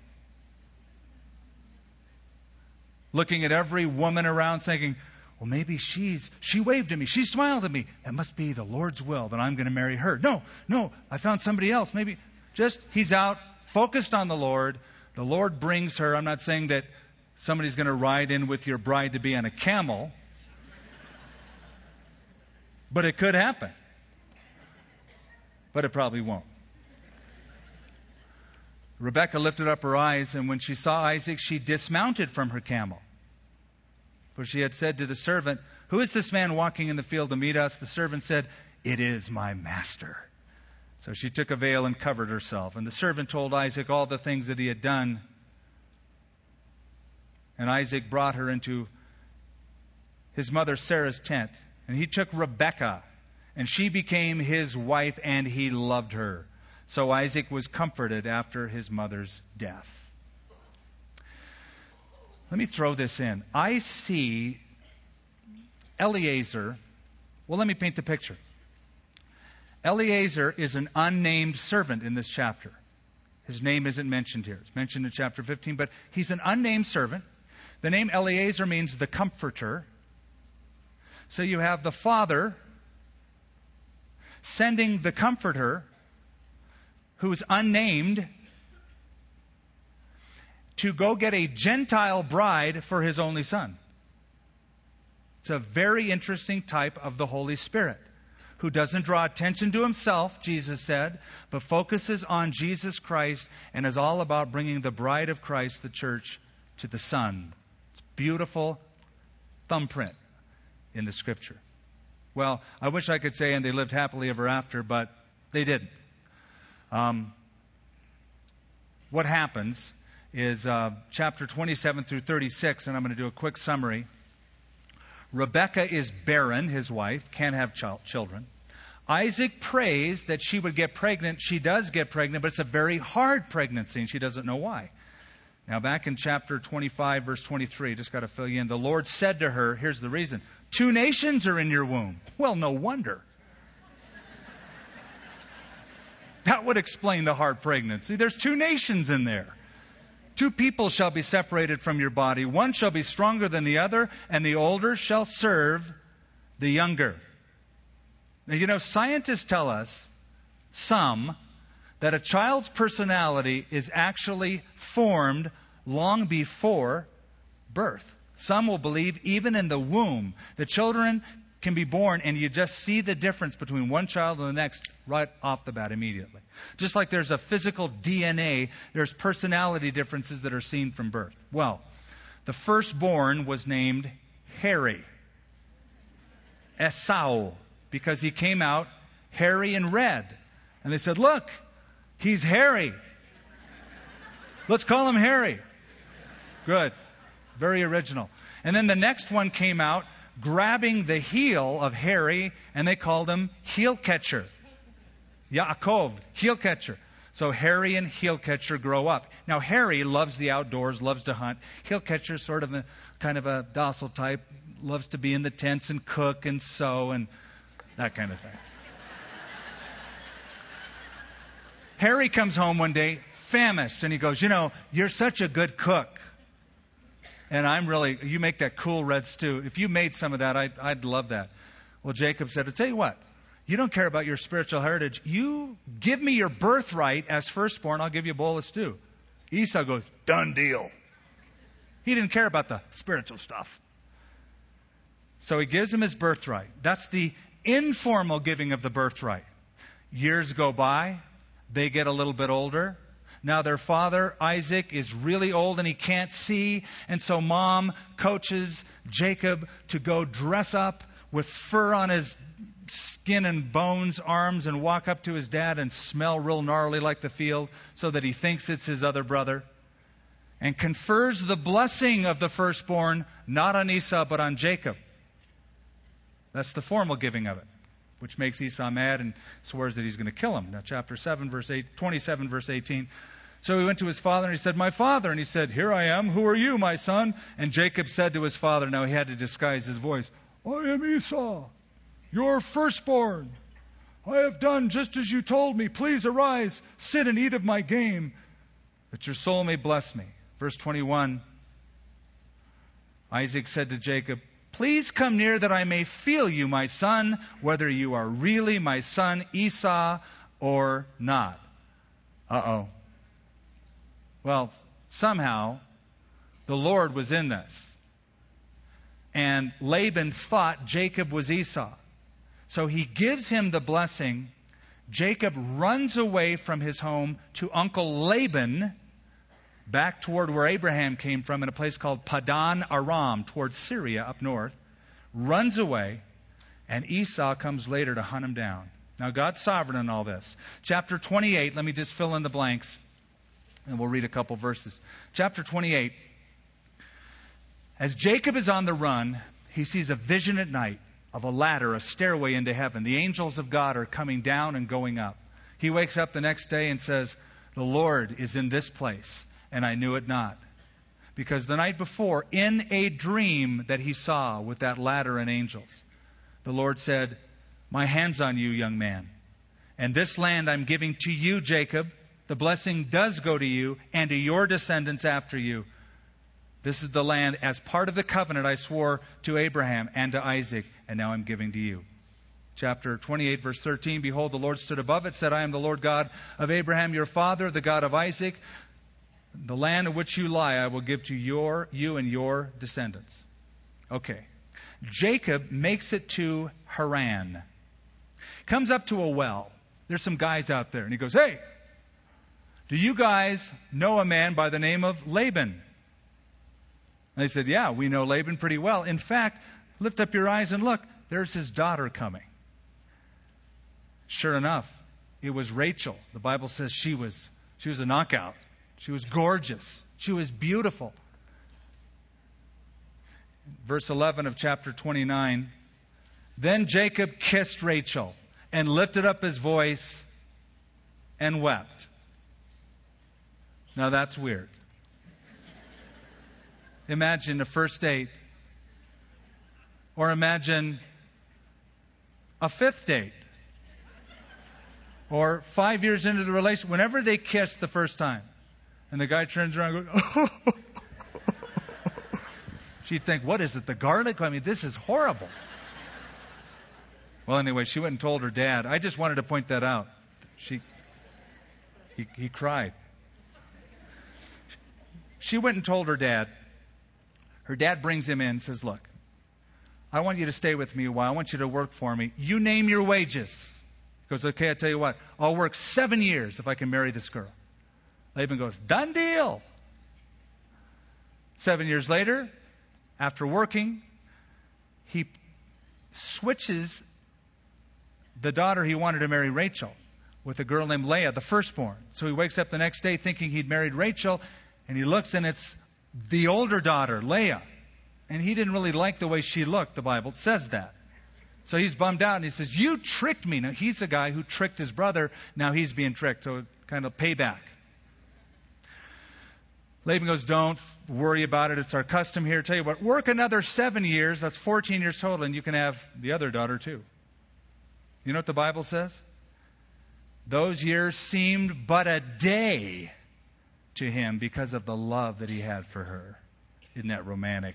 B: looking at every woman around thinking, well, maybe she's, she waved at me. She smiled at me. That must be the Lord's will that I'm going to marry her. No, no, I found somebody else. Maybe just, he's out focused on the Lord. The Lord brings her. I'm not saying that somebody's going to ride in with your bride to be on a camel. But it could happen. But it probably won't. Rebekah lifted up her eyes, and when she saw Isaac, she dismounted from her camel. For she had said to the servant, who is this man walking in the field to meet us? The servant said, it is my master. So she took a veil and covered herself. And the servant told Isaac all the things that he had done. And Isaac brought her into his mother Sarah's tent. And he took Rebekah, and she became his wife, and he loved her. So Isaac was comforted after his mother's death. Let me throw this in. I see Eliezer. Well, let me paint the picture. Eliezer is an unnamed servant in this chapter. His name isn't mentioned here. It's mentioned in chapter fifteen, but he's an unnamed servant. The name Eliezer means the comforter. So you have the father sending the comforter, who's unnamed, to go get a Gentile bride for his only son. It's a very interesting type of the Holy Spirit, who doesn't draw attention to himself, Jesus said, but focuses on Jesus Christ and is all about bringing the bride of Christ, the church, to the Son. It's beautiful thumbprint in the Scripture. Well, I wish I could say, and they lived happily ever after, but they didn't. Um, what happens is uh, chapter twenty-seven through thirty-six, and I'm going to do a quick summary. Rebekah is barren, his wife, can't have ch- children. Isaac prays that she would get pregnant. She does get pregnant, but it's a very hard pregnancy, and she doesn't know why. Now, back in chapter twenty-five, verse twenty-three, just got to fill you in. The Lord said to her, here's the reason, two nations are in your womb. Well, no wonder. That would explain the hard pregnancy. There's two nations in there. Two people shall be separated from your body. One shall be stronger than the other, and the older shall serve the younger. Now, you know, scientists tell us, some, that a child's personality is actually formed long before birth. Some will believe even in the womb. The children can be born and you just see the difference between one child and the next right off the bat immediately. Just like there's a physical D N A, there's personality differences that are seen from birth. Well, the firstborn was named Hairy. Esau, because he came out hairy and red. And they said, look, he's hairy. Let's call him Harry. Good. Very original. And then the next one came out grabbing the heel of Harry, and they called him Heel Catcher. Yaakov, Heel Catcher. So Harry and Heel Catcher grow up. Now Harry loves the outdoors, loves to hunt. Heel Catcher is sort of a kind of a docile type, loves to be in the tents and cook and sew and that kind of thing. Harry comes home one day, famished, and he goes, you know, you're such a good cook. And I'm really, you make that cool red stew. If you made some of that, I'd, I'd love that. Well, Jacob said, I'll tell you what, you don't care about your spiritual heritage. You give me your birthright as firstborn, I'll give you a bowl of stew. Esau goes, done deal. He didn't care about the spiritual stuff. So he gives him his birthright. That's the informal giving of the birthright. Years go by. They get a little bit older. Now their father, Isaac, is really old and he can't see. And so mom coaches Jacob to go dress up with fur on his skin and bones, arms, and walk up to his dad and smell real gnarly like the field so that he thinks it's his other brother. And confers the blessing of the firstborn, not on Esau, but on Jacob. That's the formal giving of it, which makes Esau mad and swears that he's going to kill him. Now, chapter seven, verse eight, twenty-seven, verse eighteen. So he went to his father and he said, my father. And he said, here I am. Who are you, my son? And Jacob said to his father, now he had to disguise his voice, I am Esau, your firstborn. I have done just as you told me. Please arise, sit and eat of my game, that your soul may bless me. Verse twenty-one, Isaac said to Jacob, please come near that I may feel you, my son, whether you are really my son Esau or not. Uh-oh. Well, somehow the Lord was in this. And Laban thought Jacob was Esau. So he gives him the blessing. Jacob runs away from his home to Uncle Laban, back toward where Abraham came from, in a place called Padan Aram, towards Syria up north, runs away, and Esau comes later to hunt him down. Now, God's sovereign in all this. Chapter twenty-eight, let me just fill in the blanks, and we'll read a couple verses. Chapter twenty-eight, as Jacob is on the run, he sees a vision at night. of a ladder, a stairway into heaven. The angels of God are coming down and going up. He wakes up the next day and says, the Lord is in this place, and I knew it not. Because the night before, in a dream that he saw with that ladder and angels, the Lord said, my hand's on you, young man. And this land I'm giving to you, Jacob. The blessing does go to you and to your descendants after you. This is the land as part of the covenant I swore to Abraham and to Isaac, and now I'm giving to you. Chapter twenty-eight, verse thirteen, behold, the Lord stood above it, said, I am the Lord God of Abraham, your father, the God of Isaac. The land in which you lie I will give to your, you and your descendants. Okay. Jacob makes it to Haran. Comes up to a well. There's some guys out there, and he goes, hey, do you guys know a man by the name of Laban? And they said, yeah, we know Laban pretty well. In fact, lift up your eyes and look. There's his daughter coming. Sure enough, it was Rachel. The Bible says she was, she was a knockout. She was gorgeous. She was beautiful. Verse eleven of chapter twenty-nine. Then Jacob kissed Rachel and lifted up his voice and wept. Now that's weird. Imagine a first date. Or imagine a fifth date. Or five years into the relationship, whenever they kiss the first time, and the guy turns around and goes, oh. She'd think, what is it, the garlic? I mean, this is horrible. Well, anyway, she went and told her dad. I just wanted to point that out. She, he, he cried. She went and told her dad. Her dad brings him in and says, look, I want you to stay with me a while. I want you to work for me. You name your wages. He goes, okay, I tell you what. I'll work seven years if I can marry this girl. Laban goes, done deal. Seven years later, after working, he switches the daughter he wanted to marry, Rachel, with a girl named Leah, the firstborn. So he wakes up the next day thinking he'd married Rachel, and he looks and it's the older daughter, Leah. And he didn't really like the way she looked, the Bible says that. So he's bummed out and he says, you tricked me. Now he's the guy who tricked his brother. Now he's being tricked. So kind of payback. Laban goes, don't worry about it. It's our custom here. Tell you what, work another seven years. That's fourteen years total. And you can have the other daughter too. You know what the Bible says? Those years seemed but a day to him because of the love that he had for her. Isn't that romantic?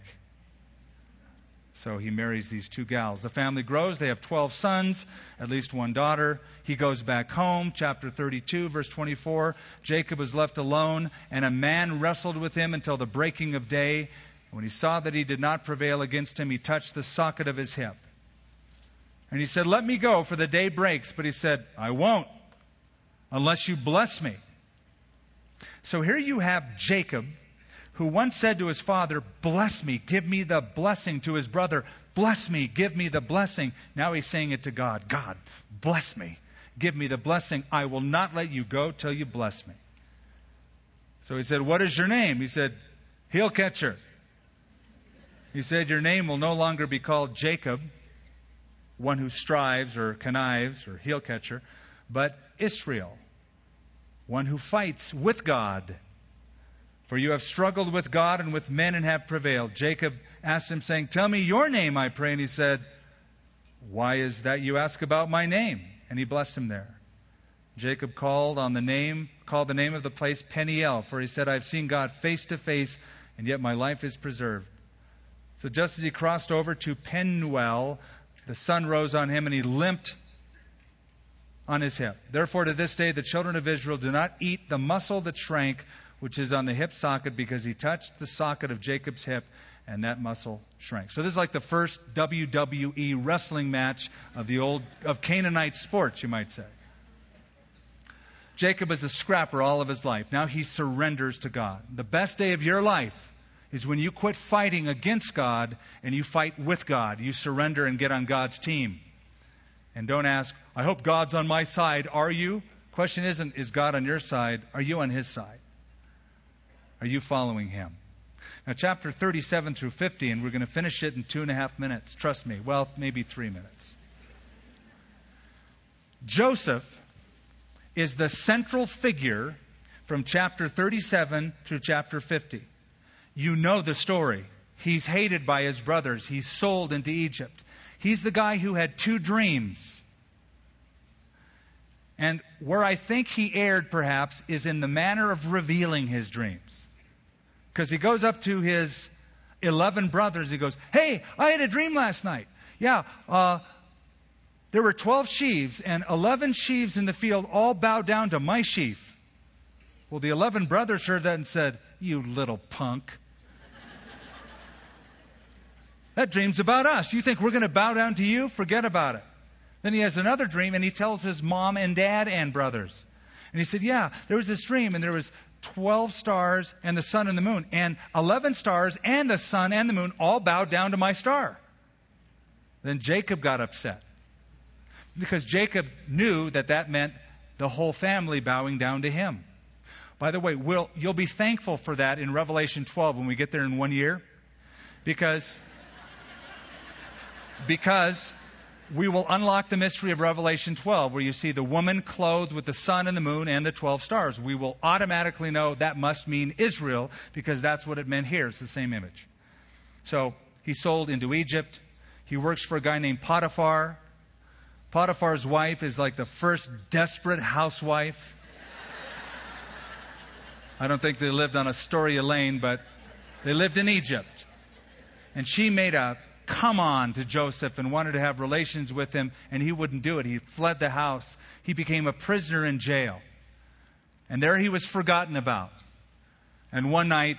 B: So he marries these two gals. The family grows. They have twelve sons, at least one daughter. He goes back home. Chapter thirty-two, verse twenty-four. Jacob was left alone, and a man wrestled with him until the breaking of day. When he saw that he did not prevail against him, he touched the socket of his hip. And he said, let me go, for the day breaks. But he said, I won't, unless you bless me. So here you have Jacob, who once said to his father, bless me, give me the blessing. To his brother, bless me, give me the blessing. Now he's saying it to God. God, bless me, give me the blessing. I will not let you go till you bless me. So he said, what is your name? He said, heel catcher. He said, your name will no longer be called Jacob, one who strives or connives or heel catcher, but Israel, one who fights with God. For you have struggled with God and with men and have prevailed. Jacob asked him, saying, tell me your name, I pray. And he said, why is that you ask about my name? And he blessed him there. Jacob called on the name, called the name of the place Peniel, for he said, I've seen God face to face, and yet my life is preserved. So just as he crossed over to Penuel, the sun rose on him, and he limped on his hip. Therefore, to this day, the children of Israel do not eat the muscle that shrank, which is on the hip socket, because he touched the socket of Jacob's hip, and that muscle shrank. So this is like the first W W E wrestling match of the old of Canaanite sports, you might say. Jacob is a scrapper all of his life. Now he surrenders to God. The best day of your life is when you quit fighting against God and you fight with God. You surrender and get on God's team. And don't ask, I hope God's on my side. Are you? Question isn't, is God on your side? Are you on His side? Are you following Him? Now, chapter thirty-seven through fifty, and we're going to finish it in two and a half minutes. Trust me. Well, maybe three minutes. Joseph is the central figure from chapter thirty-seven through chapter fifty. You know the story. He's hated by his brothers. He's sold into Egypt. He's the guy who had two dreams. And where I think he erred, perhaps, is in the manner of revealing his dreams. Because he goes up to his eleven brothers. He goes, hey, I had a dream last night. Yeah, uh, there were twelve sheaves, and eleven sheaves in the field all bowed down to my sheaf. Well, the eleven brothers heard that and said, you little punk. That dream's about us. You think we're going to bow down to you? Forget about it. Then he has another dream, and he tells his mom and dad and brothers. And he said, yeah, there was this dream, and there was twelve stars and the sun and the moon, and eleven stars and the sun and the moon all bowed down to my star. Then Jacob got upset, because Jacob knew that that meant the whole family bowing down to him. By the way, we'll, you'll be thankful for that in Revelation twelve when we get there in one year, because, because we will unlock the mystery of Revelation twelve, where you see the woman clothed with the sun and the moon and the twelve stars. We will automatically know that must mean Israel, because that's what it meant here. It's the same image. So he's sold into Egypt. He works for a guy named Potiphar. Potiphar's wife is like the first desperate housewife. I don't think they lived on Astoria Lane, but they lived in Egypt. And she made a come on to Joseph and wanted to have relations with him, and he wouldn't do it. He fled the house. He became a prisoner in jail. And there he was forgotten about. And one night,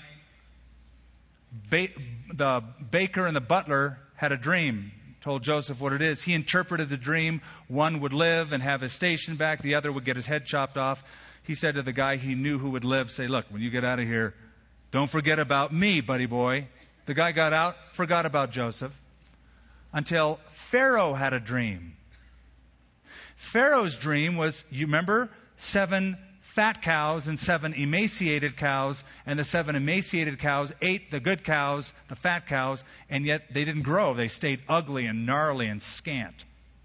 B: ba- the baker and the butler had a dream, told Joseph what it is. He interpreted the dream. One would live and have his station back. The other would get his head chopped off. He said to the guy he knew who would live, say, look, when you get out of here, don't forget about me, buddy boy. The guy got out, forgot about Joseph, until Pharaoh had a dream. Pharaoh's dream was, you remember, seven fat cows and seven emaciated cows, and the seven emaciated cows ate the good cows, the fat cows, and yet they didn't grow. They stayed ugly and gnarly and scant.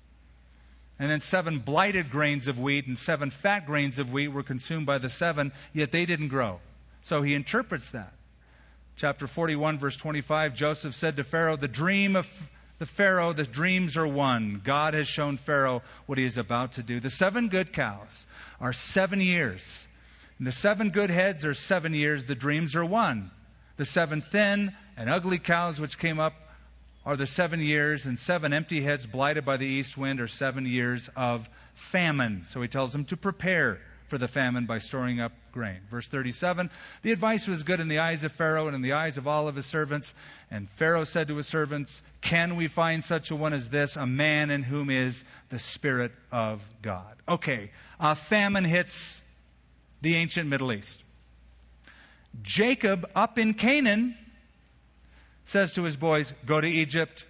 B: And then seven blighted grains of wheat and seven fat grains of wheat were consumed by the seven, yet they didn't grow. So he interprets that. Chapter forty-one, verse twenty-five, Joseph said to Pharaoh, the dream of the Pharaoh, the dreams are one. God has shown Pharaoh what he is about to do. The seven good cows are seven years. And the seven good heads are seven years. The dreams are one. The seven thin and ugly cows which came up are the seven years, and seven empty heads blighted by the east wind are seven years of famine. So he tells them to prepare for the famine by storing up grain. Verse thirty-seven, the advice was good in the eyes of Pharaoh and in the eyes of all of his servants. And Pharaoh said to his servants, can we find such a one as this, a man in whom is the Spirit of God? Okay, a famine hits the ancient Middle East. Jacob, up in Canaan, says to his boys, go to Egypt,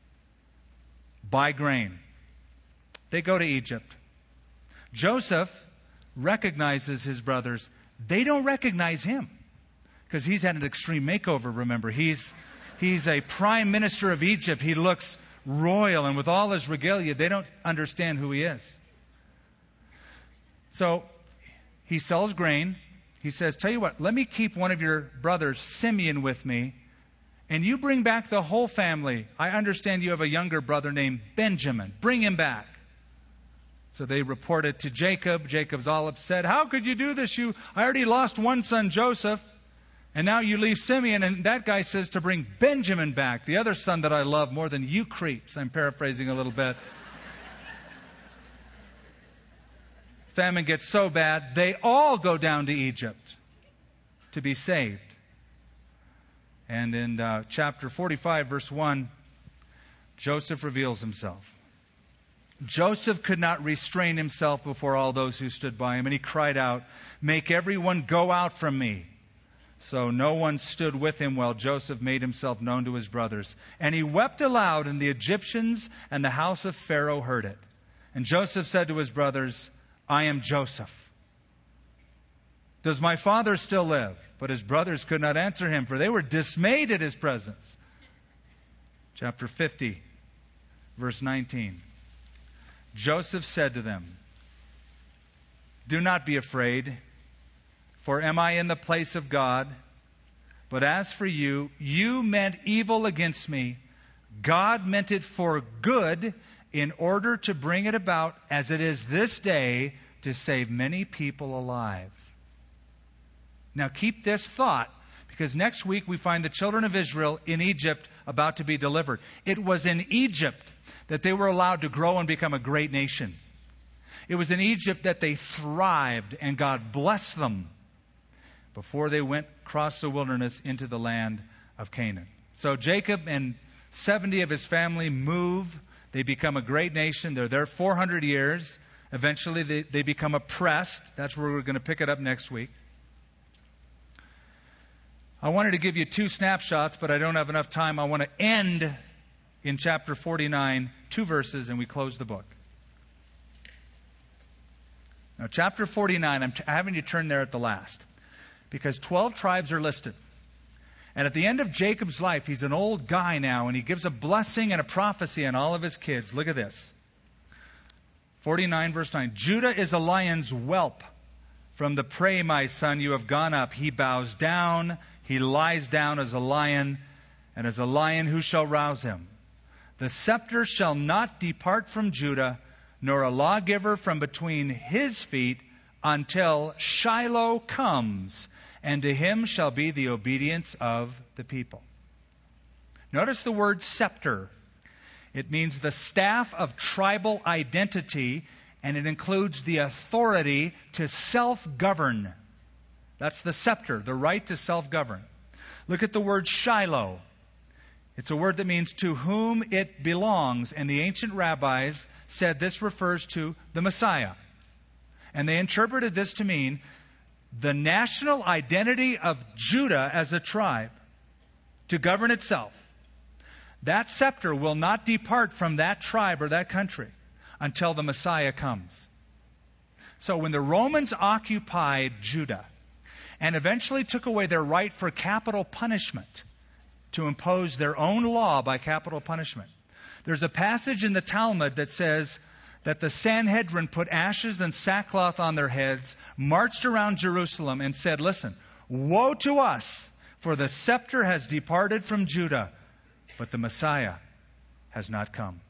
B: buy grain. They go to Egypt. Joseph recognizes his brothers. They don't recognize him because he's had an extreme makeover, remember. He's, he's a prime minister of Egypt. He looks royal, and with all his regalia, they don't understand who he is. So he sells grain. He says, tell you what, let me keep one of your brothers, Simeon, with me, and you bring back the whole family. I understand you have a younger brother named Benjamin. Bring him back. So they report it to Jacob. Jacob's all upset. How could you do this? You, I already lost one son, Joseph, and now you leave Simeon. And that guy says to bring Benjamin back, the other son that I love more than you creeps. I'm paraphrasing a little bit. Famine gets so bad, they all go down to Egypt to be saved. And in uh, chapter forty-five, verse one, Joseph reveals himself. Joseph could not restrain himself before all those who stood by him, and he cried out, make everyone go out from me. So no one stood with him while Joseph made himself known to his brothers. And he wept aloud, and the Egyptians and the house of Pharaoh heard it. And Joseph said to his brothers, I am Joseph. Does my father still live? But his brothers could not answer him, for they were dismayed at his presence. Chapter fifty, verse nineteen. Joseph said to them, do not be afraid, for am I in the place of God? But as for you, you meant evil against me. God meant it for good, in order to bring it about, as it is this day, to save many people alive. Now keep this thought, because next week we find the children of Israel in Egypt about to be delivered. It was in Egypt that they were allowed to grow and become a great nation. It was in Egypt that they thrived and God blessed them before they went across the wilderness into the land of Canaan. So Jacob and seventy of his family move. They become a great nation. They're there four hundred years. Eventually they, they become oppressed. That's where we're going to pick it up next week. I wanted to give you two snapshots, but I don't have enough time. I want to end in chapter forty-nine, two verses, and we close the book. Now, chapter forty-nine, I'm t- having you turn there at the last, because twelve tribes are listed. And at the end of Jacob's life, he's an old guy now, and he gives a blessing and a prophecy on all of his kids. Look at this. forty-nine, verse nine. Judah is a lion's whelp. From the prey, my son, you have gone up. He bows down. He lies down as a lion. And as a lion, who shall rouse him? The scepter shall not depart from Judah, nor a lawgiver from between his feet, until Shiloh comes, and to him shall be the obedience of the people. Notice the word scepter. It means the staff of tribal identity, and it includes the authority to self-govern. That's the scepter, the right to self-govern. Look at the word Shiloh. It's a word that means to whom it belongs, and the ancient rabbis said this refers to the Messiah. And they interpreted this to mean the national identity of Judah as a tribe to govern itself. That scepter will not depart from that tribe or that country until the Messiah comes. So when the Romans occupied Judah and eventually took away their right for capital punishment, to impose their own law by capital punishment, there's a passage in the Talmud that says that the Sanhedrin put ashes and sackcloth on their heads, marched around Jerusalem, and said, listen, woe to us, for the scepter has departed from Judah, but the Messiah has not come.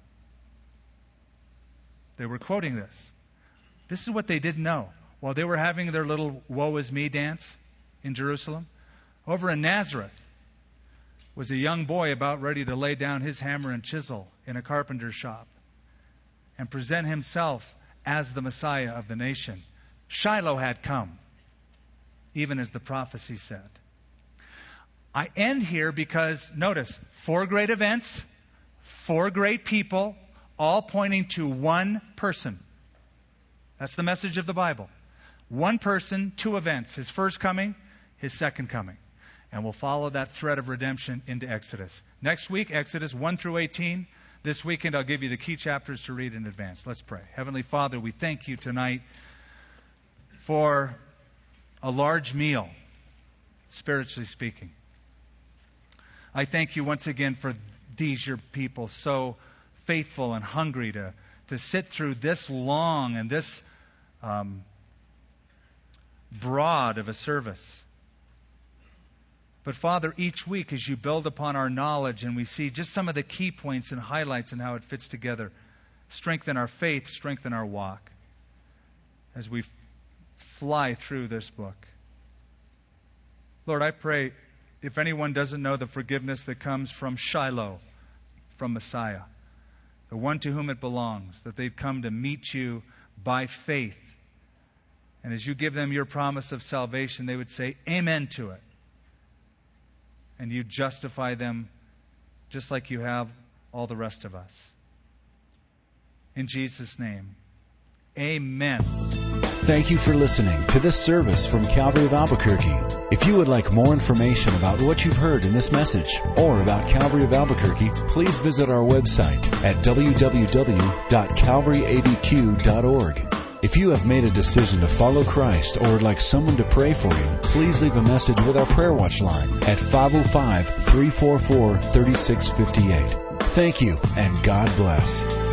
B: They were quoting this. This is what they didn't know. While they were having their little woe is me dance in Jerusalem, over in Nazareth was a young boy about ready to lay down his hammer and chisel in a carpenter's shop and present himself as the Messiah of the nation. Shiloh had come, even as the prophecy said. I end here because, notice, four great events, four great people, all pointing to one person. That's the message of the Bible. One person, two events. His first coming, his second coming. And we'll follow that thread of redemption into Exodus. Next week, Exodus one through eighteen. This weekend, I'll give you the key chapters to read in advance. Let's pray. Heavenly Father, we thank you tonight for a large meal, spiritually speaking. I thank you once again for these, your people, so faithful and hungry to, to sit through this long and this um, broad of a service. But Father, each week as you build upon our knowledge and we see just some of the key points and highlights and how it fits together, strengthen our faith, strengthen our walk as we f- fly through this book. Lord, I pray if anyone doesn't know the forgiveness that comes from Shiloh, from Messiah, the one to whom it belongs, that they've come to meet you by faith. And as you give them your promise of salvation, they would say amen to it. And you justify them just like you have all the rest of us. In Jesus' name, amen.
A: Thank you for listening to this service from Calvary of Albuquerque. If you would like more information about what you've heard in this message or about Calvary of Albuquerque, please visit our website at w w w dot calvary a b q dot org. If you have made a decision to follow Christ or would like someone to pray for you, please leave a message with our Prayer Watch line at five oh five, three four four, three six five eight. Thank you, and God bless.